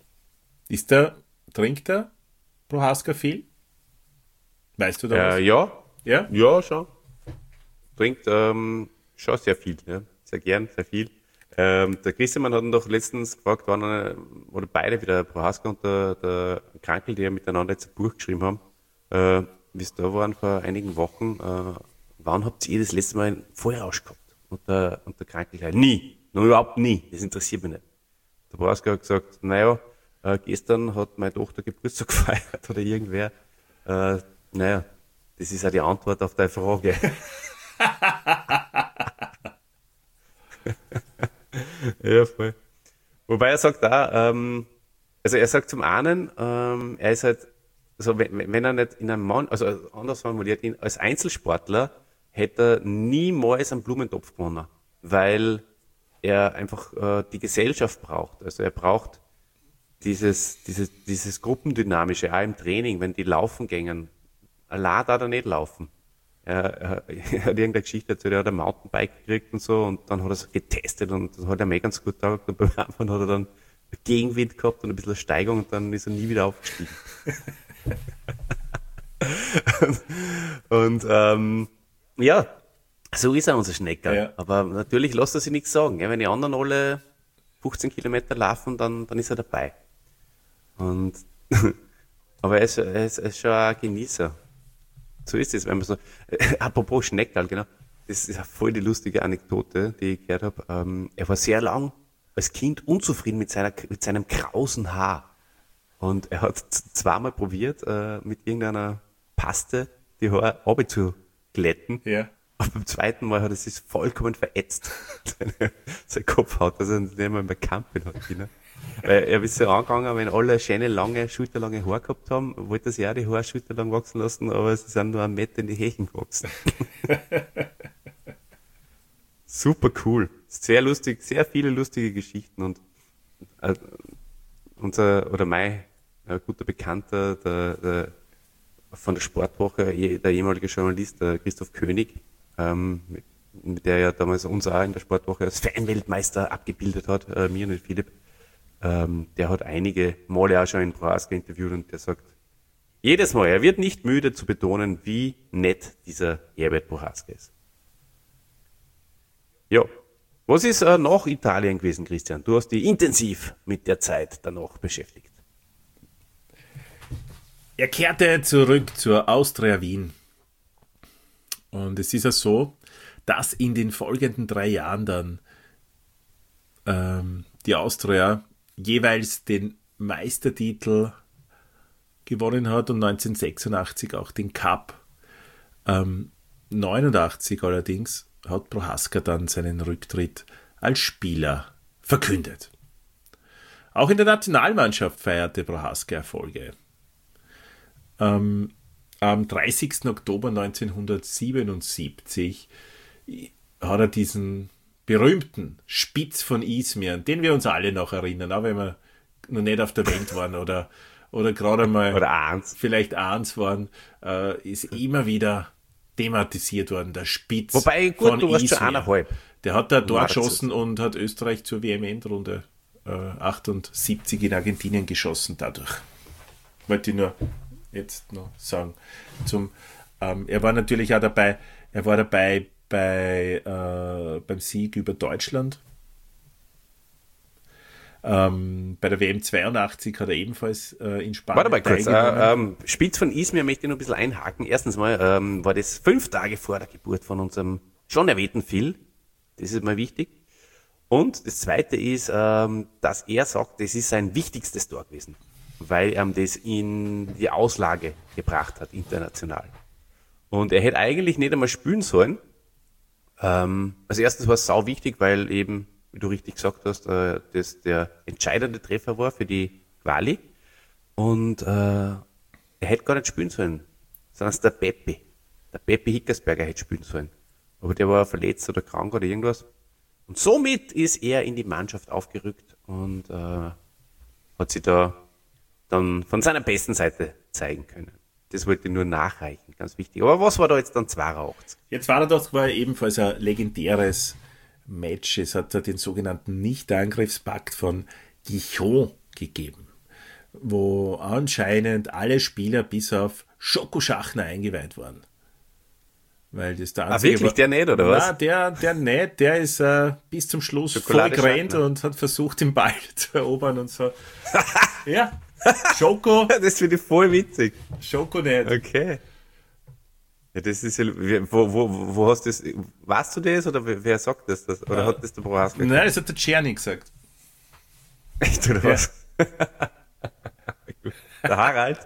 trinkt der Prohaska viel? Weißt du da was? Ja, Ja? ja, schon. Trinkt schon sehr viel, ja. Sehr gern, sehr viel. Der Christian hat ihn doch letztens gefragt, oder beide wieder, Prohaska und der Krankel, die ja miteinander jetzt ein Buch geschrieben haben, wie es da waren vor einigen Wochen, wann habt ihr das letzte Mal einen Vollrausch gehabt? Und der Krankel halt, nie, noch überhaupt nie, das interessiert mich nicht. Der Prohaska hat gesagt, naja, gestern hat meine Tochter Geburtstag gefeiert oder irgendwer. Naja, das ist ja die Antwort auf deine Frage. Ja, voll. Wobei er sagt auch, also er sagt zum einen, er ist halt, also wenn er nicht in einem Mann, also anders formuliert, als Einzelsportler hätte er niemals einen Blumentopf gewonnen, weil er einfach die Gesellschaft braucht. Also er braucht dieses Gruppendynamische, auch im Training, wenn die laufen gingen. Allein darf er nicht laufen. Er hat irgendeine Geschichte erzählt, er hat ein Mountainbike gekriegt und so, und dann hat er es getestet und das hat er mir ganz gut getaugt, und beim Anfang hat er dann Gegenwind gehabt und ein bisschen Steigung und dann ist er nie wieder aufgestiegen. Ja, so ist er, unser Schnecker. Ja. Aber natürlich lässt er sich nichts sagen. Ja, wenn die anderen alle 15 Kilometer laufen, dann ist er dabei. Aber er ist schon ein Genießer. So ist es, wenn man so. Apropos Schneckerl, genau. Das ist voll die lustige Anekdote, die ich gehört habe. Er war sehr lang als Kind unzufrieden mit seinem krausen Haar. Und er hat zweimal probiert, mit irgendeiner Paste die Haare runterzuglätten. Ja. Aber beim zweiten Mal hat er sich vollkommen verätzt. Sein Kopfhaut, dass er nicht mehr Campen hat können. Weil er ist so angegangen, wenn alle schöne, lange, schulterlange Haare gehabt haben, wollte er sich auch die Haare schulterlang wachsen lassen, aber sie sind nur 1 Meter in die Hächen gewachsen. Super cool. Sehr lustig, sehr viele lustige Geschichten und mein guter Bekannter, der von der Sportwoche, der ehemalige Journalist, der Christoph König, mit der ja damals uns auch in der Sportwoche als Fanweltmeister abgebildet hat, mir und Philipp, der hat einige Male auch schon in Prohaska interviewt und der sagt, jedes Mal, er wird nicht müde zu betonen, wie nett dieser Herbert Prohaska ist. Ja. Was ist nach Italien gewesen, Christian? Du hast dich intensiv mit der Zeit danach beschäftigt. Er kehrte zurück zur Austria Wien. Und es ist ja so, dass in den folgenden 3 Jahren dann die Austria jeweils den Meistertitel gewonnen hat und 1986 auch den Cup. 89 allerdings hat Prohaska dann seinen Rücktritt als Spieler verkündet. Auch in der Nationalmannschaft feierte Prohaska Erfolge. Am 30. Oktober 1977 hat er diesen berühmten Spitz von Izmir, an den wir uns alle noch erinnern, auch wenn wir noch nicht auf der Welt waren oder gerade mal oder vielleicht eins waren, ist immer wieder thematisiert worden, der Spitz Wobei, gut, von du warst Izmir. schon 1,5. Der hat da Tor geschossen und hat Österreich zur WM-Endrunde 78 in Argentinien geschossen dadurch. Wollte ich nur jetzt noch sagen. Er war natürlich auch dabei, beim Sieg über Deutschland. Bei der WM 82 hat er ebenfalls in Spanien Warte mal kurz, teilgenommen. Spitz von Izmir möchte ich noch ein bisschen einhaken. Erstens mal war das 5 Tage vor der Geburt von unserem schon erwähnten Phil. Das ist mal wichtig. Und das Zweite ist, dass er sagt, das ist sein wichtigstes Tor gewesen, weil er das in die Auslage gebracht hat, international. Und er hätte eigentlich nicht einmal spielen sollen. Als erstes war es sau wichtig, weil eben, wie du richtig gesagt hast, das der entscheidende Treffer war für die Quali. Und er hätte gar nicht spielen sollen, sondern es der Peppi Hickersberger hätte spielen sollen. Aber der war verletzt oder krank oder irgendwas. Und somit ist er in die Mannschaft aufgerückt und hat sich da dann von seiner besten Seite zeigen können. Das wollte ich nur nachreichen, ganz wichtig. Aber was war da jetzt dann 82? Jetzt war ebenfalls ein legendäres Match. Es hat da den sogenannten Nicht-Angriffspakt von Guichon gegeben, wo anscheinend alle Spieler bis auf Schoko Schachner eingeweiht waren. Weil das der einzige wirklich, der nicht, oder was? Nein, der nicht, der ist bis zum Schluss Schokolade voll gerannt Schachner. und hat versucht, den Ball zu erobern und so. Ja, Schoko Das finde ich voll witzig. nicht. Okay. Ja, das ist ja, wo hast du das, weißt du das oder wer sagt das? Oder hat das der Prohaska gesagt? Nein, das hat der Czerny gesagt. Echt, oder was? Der Harald?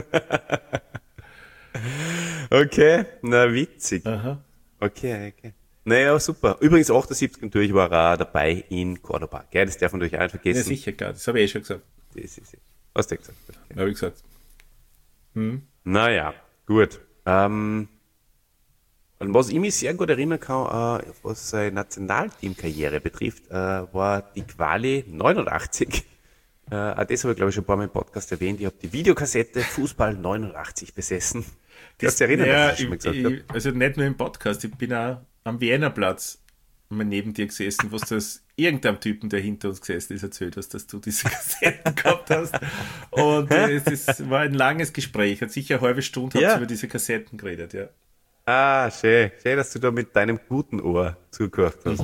Okay, na witzig. Aha. Okay. Naja, super. Übrigens 78 natürlich war er auch dabei in Cordoba. Gell, das darf man natürlich auch nicht Ja, vergessen. sicher, klar. Das habe ich schon gesagt. Das ist, hast du gesagt? Okay. Habe ich gesagt. Naja, gut. An was ich mich sehr gut erinnern kann, was seine Nationalteamkarriere betrifft, war die Quali 89. Auch das habe ich, glaube ich, schon ein paar Mal im Podcast erwähnt. Ich habe die Videokassette Fußball 89 besessen. Kannst du dich erinnern, dass ich schon mal gesagt habe? Also nicht nur im Podcast, ich bin auch am Vienna-Platz mal neben dir gesessen, was das irgendeinem Typen, der hinter uns gesessen ist, erzählt hast, dass du diese Kassetten gehabt hast. Und es war ein langes Gespräch. Hat sicher eine halbe Stunde habt ihr über diese Kassetten geredet, ja. Ah, schön. Schön, dass du da mit deinem guten Ohr zugehört hast.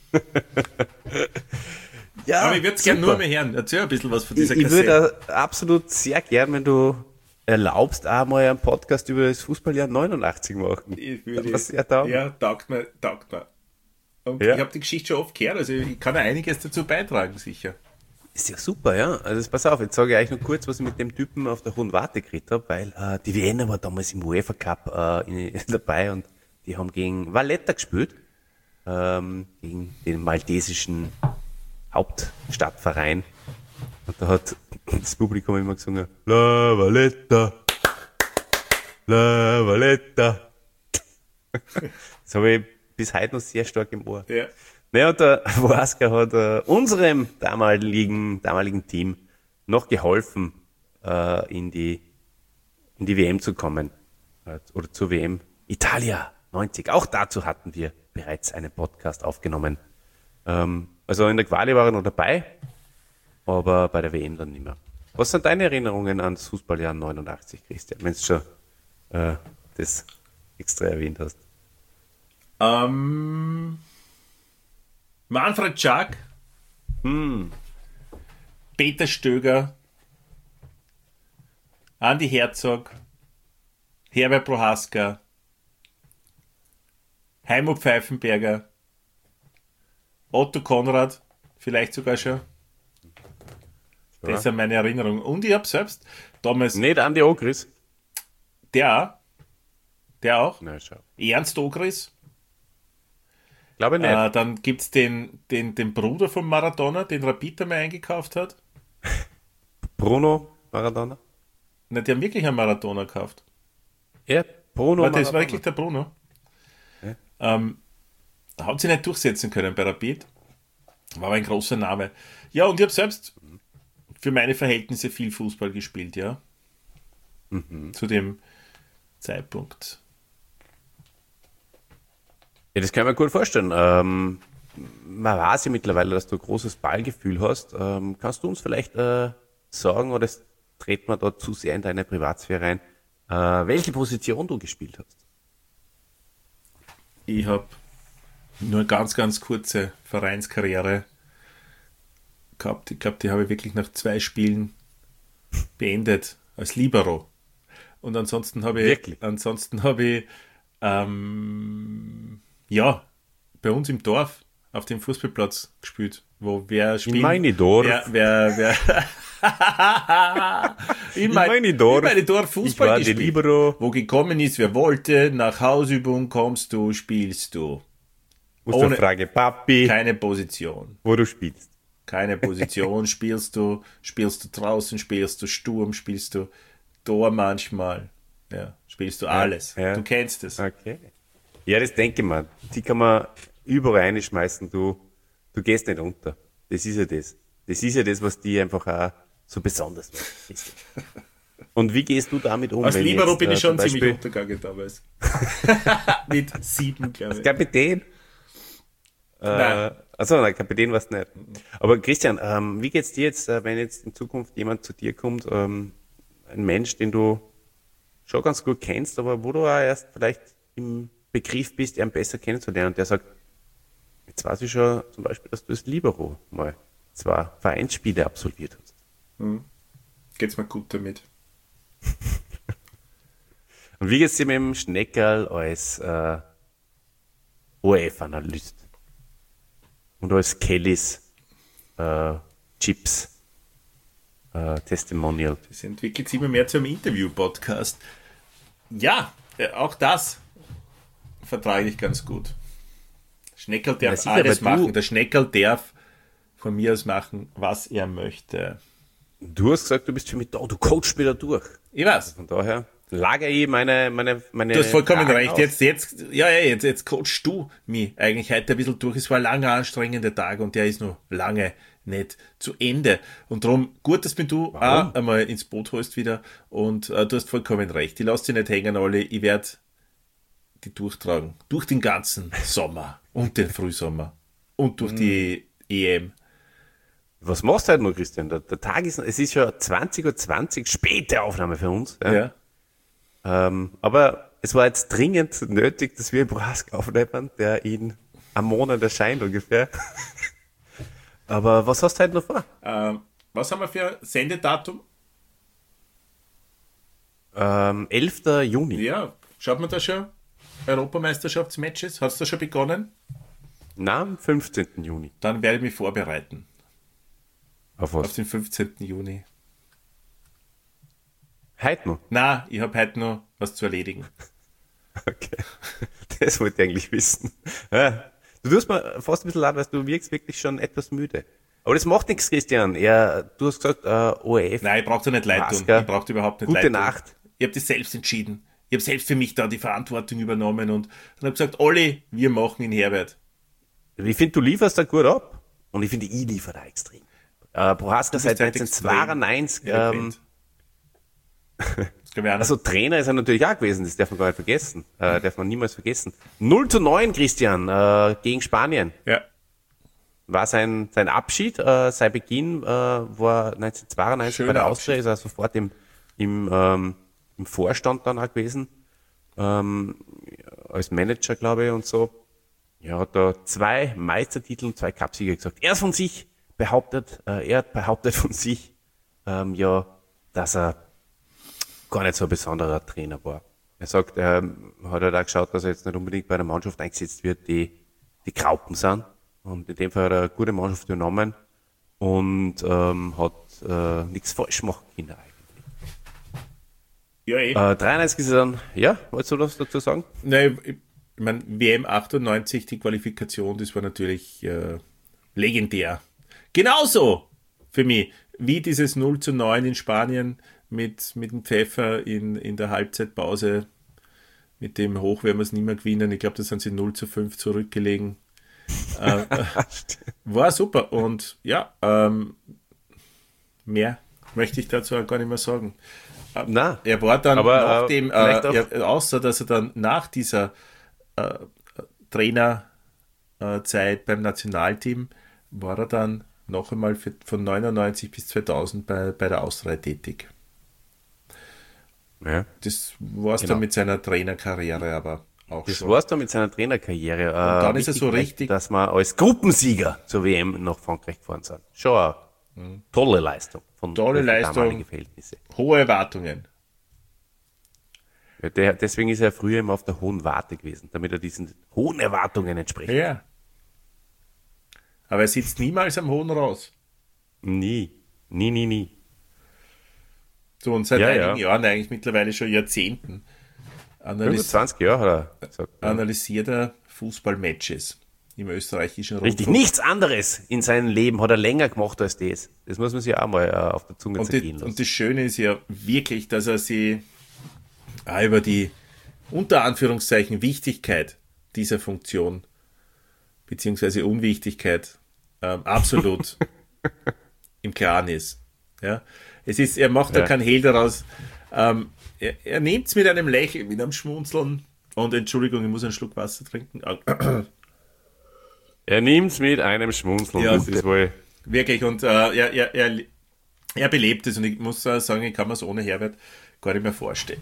Ja, Aber ich würde es gerne nur mehr hören. Erzähl ein bisschen was von dieser Ich Kassette. würde absolut sehr gern, wenn du erlaubst, auch mal einen Podcast über das Fußballjahr 89 machen. Was sehr taugt. Ja, taugt mir. Und Ja. ich habe die Geschichte schon oft gehört, also ich kann ja einiges dazu beitragen, sicher. Ist ja super, ja. Also pass auf, jetzt sage ich euch noch kurz, was ich mit dem Typen auf der Hohen Warte gekriegt habe, weil die Vienna war damals im UEFA Cup dabei und die haben gegen Valletta gespielt, gegen den maltesischen Hauptstadtverein. Und da hat das Publikum immer gesungen, La Valletta, La Valletta. Das habe ich bis heute noch sehr stark im Ohr. Ja. Naja, und der Voaska hat unserem damaligen Team noch geholfen, in die WM zu kommen. Oder zur WM Italia 90. Auch dazu hatten wir bereits einen Podcast aufgenommen. Also in der Quali waren wir noch dabei, aber bei der WM dann nicht mehr. Was sind deine Erinnerungen an das Fußballjahr 89, Christian, wenn du schon das extra erwähnt hast? Manfred Schag, Peter Stöger, Andi Herzog, Herbert Prohaska, Heimo Pfeifenberger, Otto Konrad, vielleicht sogar schon. Ja. Das sind meine Erinnerungen. Und ich habe selbst damals, Nicht Andi Ogris? der auch, Nein, schau. Ernst Ogris. Glaube ich nicht. Dann gibt es den Bruder von Maradona, den Rapid einmal eingekauft hat. Bruno Maradona? Na, die haben wirklich einen Maradona gekauft. Ja, Bruno Warte, das war Maradona. wirklich der Bruno. Ja. Hat sie nicht durchsetzen können bei Rapid. War aber ein großer Name. Ja, und ich habe selbst für meine Verhältnisse viel Fußball gespielt, ja. Zu dem Zeitpunkt. Ja, das kann ich mir gut vorstellen. Man weiß ja mittlerweile, dass du ein großes Ballgefühl hast. Kannst du uns vielleicht sagen, oder treten wir da zu sehr in deine Privatsphäre ein, welche Position du gespielt hast? Ich habe nur eine ganz, ganz kurze Vereinskarriere gehabt. Ich glaube, die habe ich wirklich nach 2 Spielen beendet als Libero. Und ansonsten habe ich, ja, bei uns im Dorf auf dem Fußballplatz gespielt, wo wer spielt. In meine Dorf. Wer in meine Dorf. In meine Dorf Ich Fußball war der gespielt. Libero. Wo gekommen ist, wer wollte, nach Hausübung kommst du, spielst du. Musst du Frage, Papi, Keine Position. wo du spielst. Keine Position. Spielst du draußen, spielst du Sturm, spielst du Tor manchmal. Ja, spielst du alles. ja. Du kennst es. Okay. Ja, das denke ich mir. Die kann man überall reinschmeißen. Du gehst nicht unter. Das ist ja das. Das ist ja das, was die einfach auch so besonders macht. Und wie gehst du damit um? Als wenn Libero jetzt, bin ich schon zum ziemlich Beispiel untergegangen damals. Mit 7, glaube ich. Kapitän? Nein. Achso, nein, Kapitän warst nicht. Aber Christian, wie geht's dir jetzt, wenn jetzt in Zukunft jemand zu dir kommt, ein Mensch, den du schon ganz gut kennst, aber wo du auch erst vielleicht im Begriff bist, ihn besser kennenzulernen, und der sagt, jetzt weiß ich schon zum Beispiel, dass du als Libero mal 2 Vereinsspiele absolviert hast. Geht's mir gut damit. Und wie geht's dir mit dem Schneckerl als ORF-Analyst und als Kellys Chips Testimonial? Das entwickelt sich immer mehr zu einem Interview-Podcast. Ja, auch das vertrage ich ganz gut. Schneckerl darf sicher, alles aber du- machen. Der Schneckerl darf von mir aus machen, was er möchte. Du hast gesagt, du bist für mich da, du coachst wieder durch. Ich weiß. Von daher lagere ich meine Du hast vollkommen Fragen recht. aus. Jetzt coachst du mich eigentlich heute ein bisschen durch. Es war ein langer, anstrengender Tag und der ist noch lange nicht zu Ende. Und darum, gut, dass du auch einmal ins Boot holst wieder. Und du hast vollkommen recht. Ich lasse dich nicht hängen, alle. Ich werde die durchtragen. Durch den ganzen Sommer und den Frühsommer. Und durch die EM. Was machst du heute noch, Christian? Der Tag ist, es ist schon 20:20 Uhr, späte Aufnahme für uns. Ja. Aber es war jetzt dringend nötig, dass wir einen Brask aufnehmen, der in einem Monat erscheint ungefähr. Aber was hast du heute noch vor? Was haben wir für ein Sendedatum? 11. Juni. Ja, schaut man da schon? Europameisterschaftsmatches? Hat es da schon begonnen? Na, am 15. Juni. Dann werde ich mich vorbereiten. Auf Auf was? den 15. Juni. Heute noch. Na, ich habe heute noch was zu erledigen. Okay. Das wollte ich eigentlich wissen. Ja. Du tust mir fast ein bisschen leid, weil du wirkst wirklich schon etwas müde. Aber das macht nichts, Christian. Du hast gesagt, ORF. Nein, ich brauche dir nicht leid tun. Ich brauche überhaupt nicht leid Gute tun. Nacht. Ich habe das selbst entschieden. Ich habe selbst für mich da die Verantwortung übernommen und habe gesagt, Olli, wir machen ihn Herbert. Ich finde, du lieferst da gut ab. Und ich finde, ich liefere da extrem. Prohaska seit 1992. Also Trainer ist er natürlich auch gewesen, das darf man gar nicht vergessen. Darf man niemals vergessen. 0:9, Christian, gegen Spanien. Ja. War sein Abschied, sein Beginn war 1992 Schöner bei der Abschied. Austria, ist er sofort im Vorstand dann auch gewesen, als Manager, glaube ich, und so. Ja, hat da 2 Meistertitel und 2 Cupsieger gesagt. Er hat behauptet von sich, dass er gar nicht so ein besonderer Trainer war. Er sagt, er hat halt auch geschaut, dass er jetzt nicht unbedingt bei einer Mannschaft eingesetzt wird, die Graupen sind. Und in dem Fall hat er eine gute Mannschaft übernommen und hat nichts falsch machen können eigentlich. Ja, eh. 93 ist er dann, wolltest du was dazu sagen? Nein, ich meine, WM 98, die Qualifikation, das war natürlich legendär. Genauso für mich, wie dieses 0:9 in Spanien mit dem Pfeffer in der Halbzeitpause. Mit dem Hoch werden wir es nicht mehr gewinnen. Ich glaube, da sind sie 0:5 zurückgelegen. War super. Und ja, mehr möchte ich dazu auch gar nicht mehr sagen. Nein, Er war dann aber, nach dem, außer dass er dann nach dieser Trainerzeit beim Nationalteam, war er dann noch einmal von 99 bis 2000 bei der Austria tätig. ja. Das war es Genau. dann mit seiner Trainerkarriere, aber auch Das schon. war's dann mit seiner Trainerkarriere. Und dann ist er Wichtig so vielleicht, richtig- dass wir als Gruppensieger zur WM nach Frankreich gefahren sind. Schon eine tolle Leistung von Tolle für Leistung. damalige Verhältnisse. Hohe Erwartungen. Ja, deswegen ist er früher immer auf der hohen Warte gewesen, damit er diesen hohen Erwartungen entspricht. Ja. Aber er sitzt niemals am Hohen Raus. Nie. So, und seit Ja, einigen ja. Jahren, eigentlich mittlerweile schon Jahrzehnten, 25 Jahre hat er gesagt. Ja. analysiert er Fußballmatches im österreichischen Richtig, Rundfunk. nichts anderes in seinem Leben hat er länger gemacht als das. Das muss man sich auch mal auf der Zunge zergehen lassen. Und das Schöne ist ja wirklich, dass er sie über die unter Anführungszeichen Wichtigkeit dieser Funktion beziehungsweise Unwichtigkeit absolut im Klaren ist. Ja? Er macht da Ja. kein Hehl daraus. Er nimmt es mit einem Lächeln, mit einem Schmunzeln und Entschuldigung, ich muss einen Schluck Wasser trinken. Er nimmt's mit einem Schmunzeln. Ja. Das ist wohl. Wirklich, und er belebt es und ich muss sagen, ich kann mir es ohne Herbert gar nicht mehr vorstellen.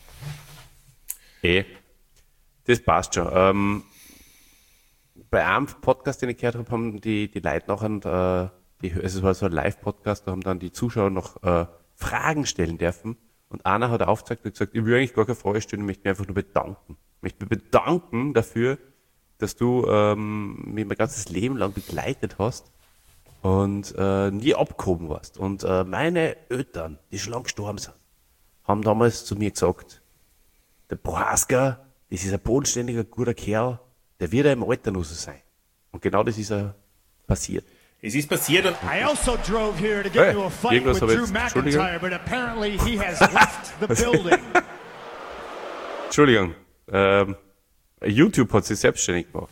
Das passt schon. Bei einem Podcast, den ich gehört habe, haben die Leute nachher, es war so ein Live-Podcast, da haben dann die Zuschauer noch Fragen stellen dürfen. Und einer hat aufgezeigt und gesagt, ich will eigentlich gar keine Frage stellen, ich möchte mich einfach nur bedanken. Ich möchte mich bedanken dafür, dass du mich mein ganzes Leben lang begleitet hast und nie abgehoben warst. Und meine Eltern, die schon lang gestorben sind, haben damals zu mir gesagt, der Prohaska, das ist ein bodenständiger, guter Kerl, der wird ja im Alter noch so sein. Und genau das ist passiert. Es ist passiert und I also drove here to get Hey, into a fight irgendwas with habe Drew jetzt- Entschuldigung. McIntyre, but apparently he has left the building. Entschuldigung, YouTube hat sich selbstständig gemacht.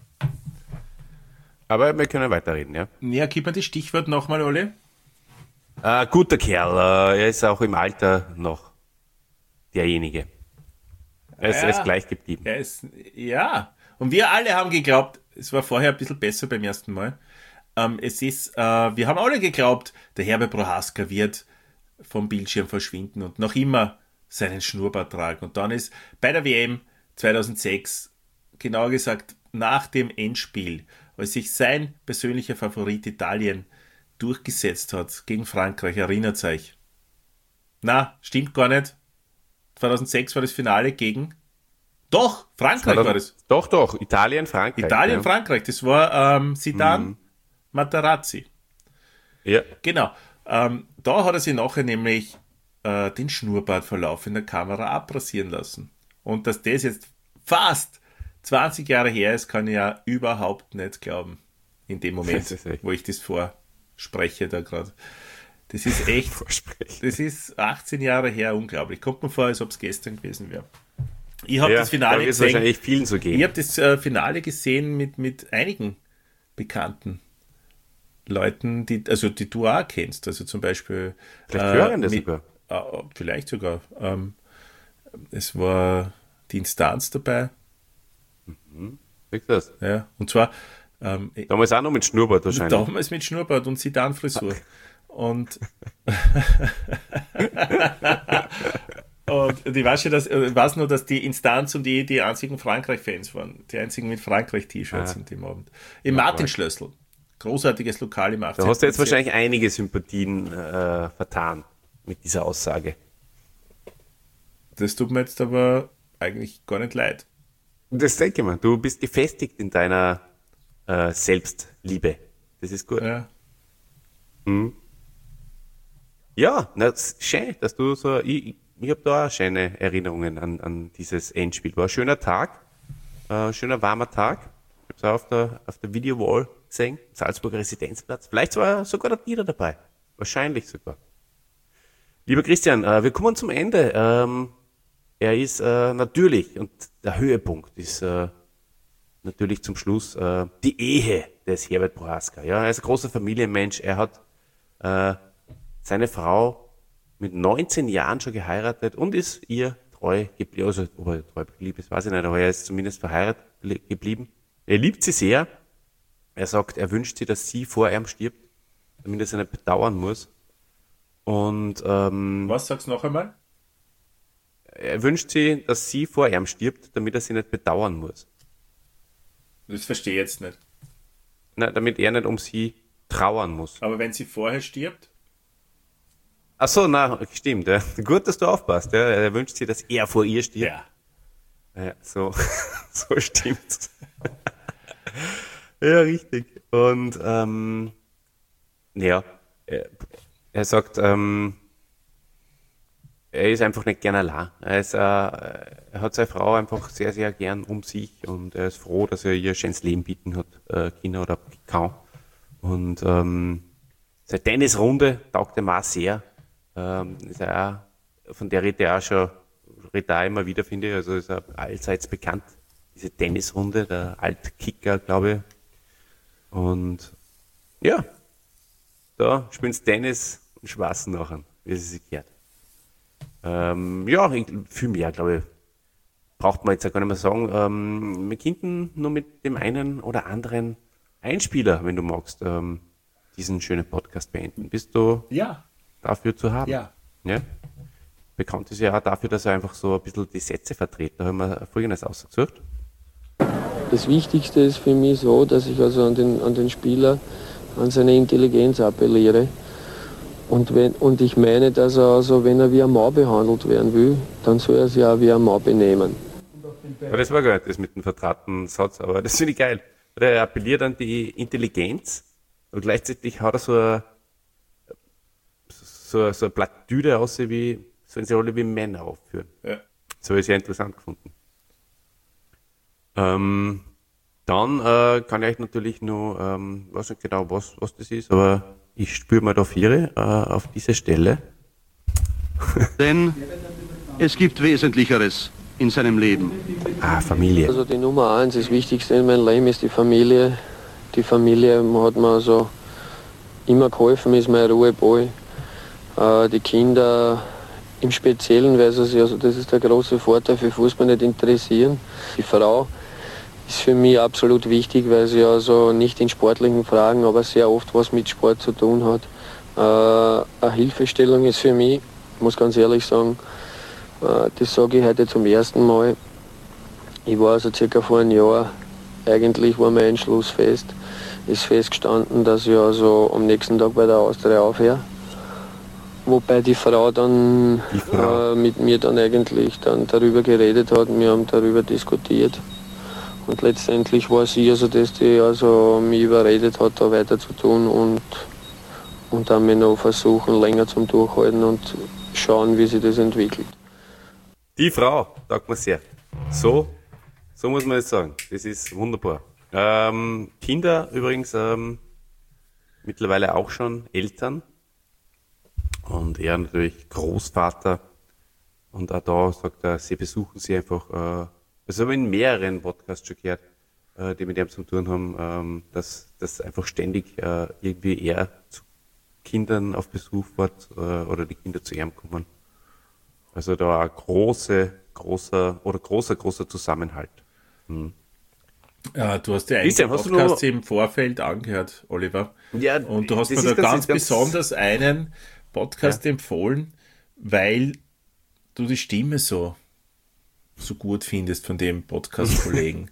Aber wir können weiterreden, ja. ja, gib mir das Stichwort nochmal, Olli. Guter Kerl, er ist auch im Alter noch derjenige. Er ist gleich geblieben. Ja, und wir alle haben geglaubt, es war vorher ein bisschen besser beim ersten Mal. Wir haben alle geglaubt, der Herbert Prohaska wird vom Bildschirm verschwinden und noch immer seinen Schnurrbart tragen. Und dann ist bei der WM 2006, genauer gesagt nach dem Endspiel, als sich sein persönlicher Favorit Italien durchgesetzt hat gegen Frankreich, erinnert euch. Na, stimmt gar nicht. 2006 war das Finale gegen... Doch, Frankreich war das. Doch, Italien, Frankreich. Italien, ja. Frankreich. Das war Zidane, Materazzi. Ja. Genau. Da hat er sich nachher nämlich den Schnurrbartverlauf in der Kamera abrasieren lassen. Und dass das jetzt fast 20 Jahre her ist, kann ich ja überhaupt nicht glauben. In dem Moment, wo ich das vorspreche da gerade. Das ist echt, das ist 18 Jahre her, unglaublich. Kommt mir vor, als ob es gestern gewesen wäre. Ich habe das Finale gesehen. Wahrscheinlich vielen so gehen. Ich habe das Finale gesehen mit einigen bekannten Leuten, die du auch kennst. Also zum Beispiel. Vielleicht hören das sogar. Vielleicht sogar. Es war die Instanz dabei. Wie das? Ja, und zwar. Damals auch noch mit Schnurrbart wahrscheinlich. Damals mit Schnurrbart und Zidane-Frisur. Und. Und ich weiß nur, dass die Instanz und die einzigen Frankreich-Fans waren. Die einzigen mit Frankreich-T-Shirts an dem Abend. Im Martin-Schlössl. Großartiges Lokal im 18. Da hast du jetzt wahrscheinlich einige Sympathien vertan mit dieser Aussage. Das tut mir jetzt aber eigentlich gar nicht leid. Das denke ich mir. Du bist gefestigt in deiner Selbstliebe. Das ist gut. Ja. Ja, schön, dass du so... Ich habe da auch schöne Erinnerungen an dieses Endspiel. War ein schöner Tag, schöner warmer Tag. Ich habe es auch auf der Video-Wall gesehen, Salzburger Residenzplatz. Vielleicht war sogar der Dieter dabei. Wahrscheinlich sogar. Lieber Christian, wir kommen zum Ende. Er ist natürlich, und der Höhepunkt ist natürlich zum Schluss die Ehe des Herbert Prohaska. Ja, er ist ein großer Familienmensch. Er hat seine Frau mit 19 Jahren schon geheiratet und ist ihr treu geblieben. Also, ob er treu geblieben ist, weiß ich nicht, aber er ist zumindest verheiratet geblieben. Er liebt sie sehr. Er sagt, er wünscht sich, dass sie vor ihm stirbt, damit er sie nicht bedauern muss. Und, was sagst du noch einmal? Er wünscht sich, dass sie vor ihm stirbt, damit er sie nicht bedauern muss. Das verstehe ich jetzt nicht. Nein, damit er nicht um sie trauern muss. Aber wenn sie vorher stirbt? Ach so, na, stimmt. Ja. Gut, dass du aufpasst. Ja. Er wünscht sich, dass er vor ihr stirbt. Ja, so stimmt's. Ja, richtig. Und er sagt, er ist einfach nicht gern allein. Er hat seine Frau einfach sehr, sehr gern um sich und er ist froh, dass er ihr ein schönes Leben bieten hat, Kinder oder kann. Und seine Tennisrunde taugt ihm auch sehr. Ist auch, von der redet er auch immer wieder, finde ich. Also ist er allseits bekannt, diese Tennisrunde, der Altkicker, glaube ich. Und ja, da spielen sie Tennis und schwaßen nachher, wie sie sich gehört. Viel mehr, glaube ich, braucht man jetzt auch gar nicht mehr sagen. Wir könnten nur mit dem einen oder anderen Einspieler, wenn du magst, diesen schönen Podcast beenden. Bist du dafür zu haben? Ja. Bekannt ist ja auch dafür, dass er einfach so ein bisschen die Sätze vertritt. Da haben wir Folgendes ausgesucht. Das Wichtigste ist für mich so, dass ich also an den Spieler, an seine Intelligenz appelliere. Und ich meine, dass er also, wenn er wie ein Mann behandelt werden will, dann soll er sich auch wie ein Mann benehmen. Ja, das war gar nicht das mit dem vertrauten Satz, aber das finde ich geil. Er appelliert an die Intelligenz und gleichzeitig hat er so eine Plattitüde aus, wie sollen sie alle wie Männer aufführen. Ja. Das habe ich sehr interessant gefunden. Dann kann ich euch natürlich nur, weiß nicht genau, was das ist, aber ich spüre mal da Viere auf diese Stelle. Denn es gibt Wesentlicheres in seinem Leben. Familie. Also die Nummer 1, das Wichtigste in meinem Leben ist die Familie. Die Familie hat mir also immer geholfen, ist mein Ruheball. Die Kinder im Speziellen, weil sie sich, also das ist der große Vorteil, für Fußball nicht interessieren. Die Frau ist für mich absolut wichtig, weil sie also nicht in sportlichen Fragen, aber sehr oft was mit Sport zu tun hat. Eine Hilfestellung ist für mich, ich muss ganz ehrlich sagen, das sage ich heute zum ersten Mal. Ich war also circa vor einem Jahr, eigentlich war mein Entschluss fest, ist festgestanden, dass ich also am nächsten Tag bei der Austria aufhöre. Wobei die Frau dann mit mir dann eigentlich dann darüber geredet hat, wir haben darüber diskutiert. Und letztendlich war sie also das, die also mich überredet hat, da weiter zu tun und dann mir noch versuchen, länger zum Durchhalten und schauen, wie sich das entwickelt. Die Frau, sagt man sehr. So So muss man es sagen. Das ist wunderbar. Kinder übrigens mittlerweile auch schon Eltern und er natürlich Großvater. Und auch da sagt er, sie besuchen sie einfach, das habe ich in mehreren Podcasts schon gehört, die mit ihm zu tun haben, dass einfach ständig irgendwie er zu Kindern auf Besuch wird oder die Kinder zu ihm kommen. Also da ein großer Zusammenhalt. Ja, du hast ja Christian, einen hast du Podcast noch- im Vorfeld angehört, Oliver. Ja, Und du hast das mir ist da ganz- ganz besonders einen Podcast empfohlen, weil du die Stimme so gut findest von dem Podcast-Kollegen.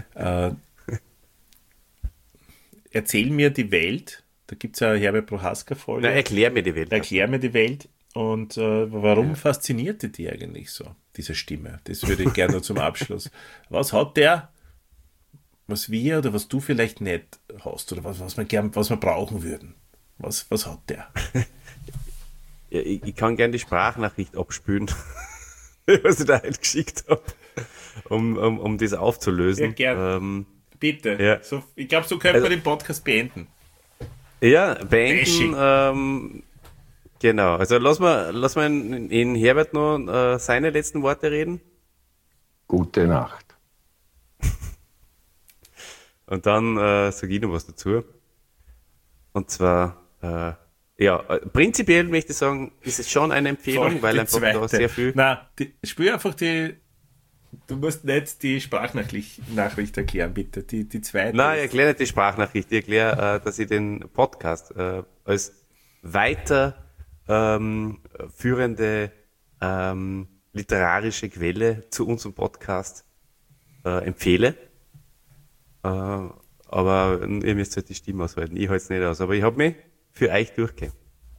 Erzähl mir die Welt. Da gibt es ja eine Herbert Prohaska-Folge. Na, erklär mir die Welt. Erklär mir die Welt. Und warum faszinierte die eigentlich so, diese Stimme? Das würde ich gerne noch zum Abschluss. Was hat der, was wir oder was du vielleicht nicht hast oder was wir brauchen würden? Was hat der? Ja, ich kann gerne die Sprachnachricht abspülen, was ich da halt geschickt habe, um das aufzulösen. Ja, gern. Bitte. Ja. So, ich glaube, so könnte man den Podcast beenden. Ja, beenden. Genau. Also lass mal in Herbert noch seine letzten Worte reden. Gute Nacht. Und dann sage ich noch was dazu. Und zwar, prinzipiell möchte ich sagen, ist es schon eine Empfehlung, weil Die einfach da zweite. sehr viel... Nein, spür einfach du musst nicht die Sprachnachricht erklären, bitte. Die zweite. Nein, ich erkläre nicht die Sprachnachricht, ich erkläre, dass ich den Podcast als weiter führende literarische Quelle zu unserem Podcast empfehle. Aber ihr müsst halt die Stimme aushalten. Ich halte es nicht aus. Aber ich habe mich für euch durchgehend.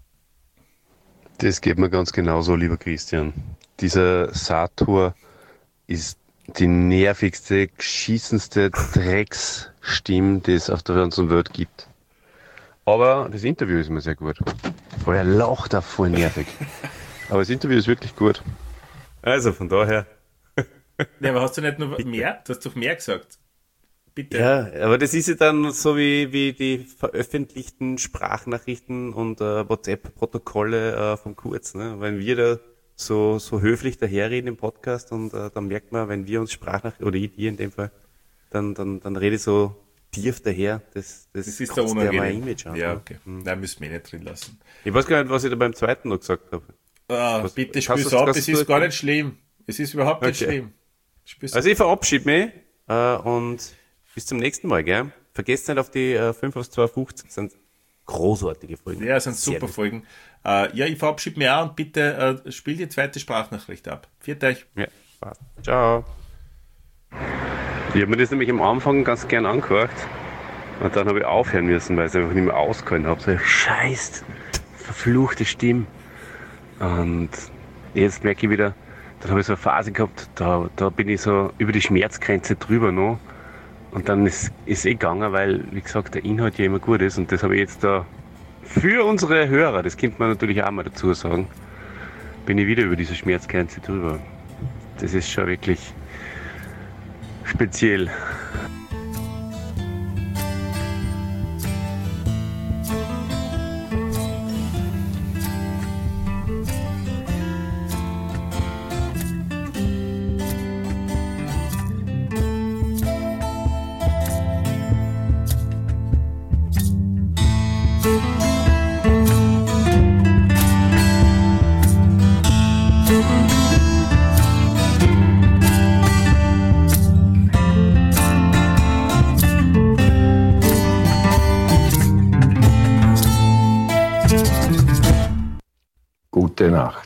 Das geht mir ganz genauso, lieber Christian. Dieser Sator ist die nervigste, geschissenste Drecksstimme, die es auf der ganzen Welt gibt. Aber das Interview ist mir sehr gut. Weil er lacht auch voll nervig. Aber das Interview ist wirklich gut. Also von daher. Ja, aber hast du nicht noch mehr? Du hast doch mehr gesagt. Bitte. Ja, aber das ist ja dann so wie die veröffentlichten Sprachnachrichten und WhatsApp-Protokolle von Kurz. Ne? Wenn wir da so höflich daherreden im Podcast und dann merkt man, wenn wir uns Sprachnachrichten, oder ich dir in dem Fall, dann rede ich so tief daher. Das Das ist kotzt da ja mein unangenehm. Image an. Ja, ne? okay. Nein, müssen wir nicht drin lassen. Ich weiß gar nicht, was ich da beim zweiten noch gesagt habe. Bitte kannst spür's du- ab, kannst es du- ist gar nicht schlimm. Es ist überhaupt nicht Okay. schlimm. Spür's Also ich verabschiede mich und bis zum nächsten Mal, gell? Vergesst nicht auf die 5 aus 250, das sind großartige Folgen. Ja, es sind Sehr super gut. Folgen. Ja, ich verabschiede mich auch und bitte spiel die zweite Sprachnachricht ab. Viert euch. Ja, passt. Ciao. Ich habe mir das nämlich am Anfang ganz gern angehört. Und dann habe ich aufhören müssen, weil ich es einfach nicht mehr ausgehalten habe. So, scheiß, verfluchte Stimme. Und jetzt merke ich wieder, dann habe ich so eine Phase gehabt, da bin ich so über die Schmerzgrenze drüber noch. Und dann ist eh gegangen, weil, wie gesagt, der Inhalt ja immer gut ist. Und das habe ich jetzt da für unsere Hörer, das könnte man natürlich auch mal dazu sagen, bin ich wieder über diese Schmerzgrenze drüber. Das ist schon wirklich speziell. Gute Nacht.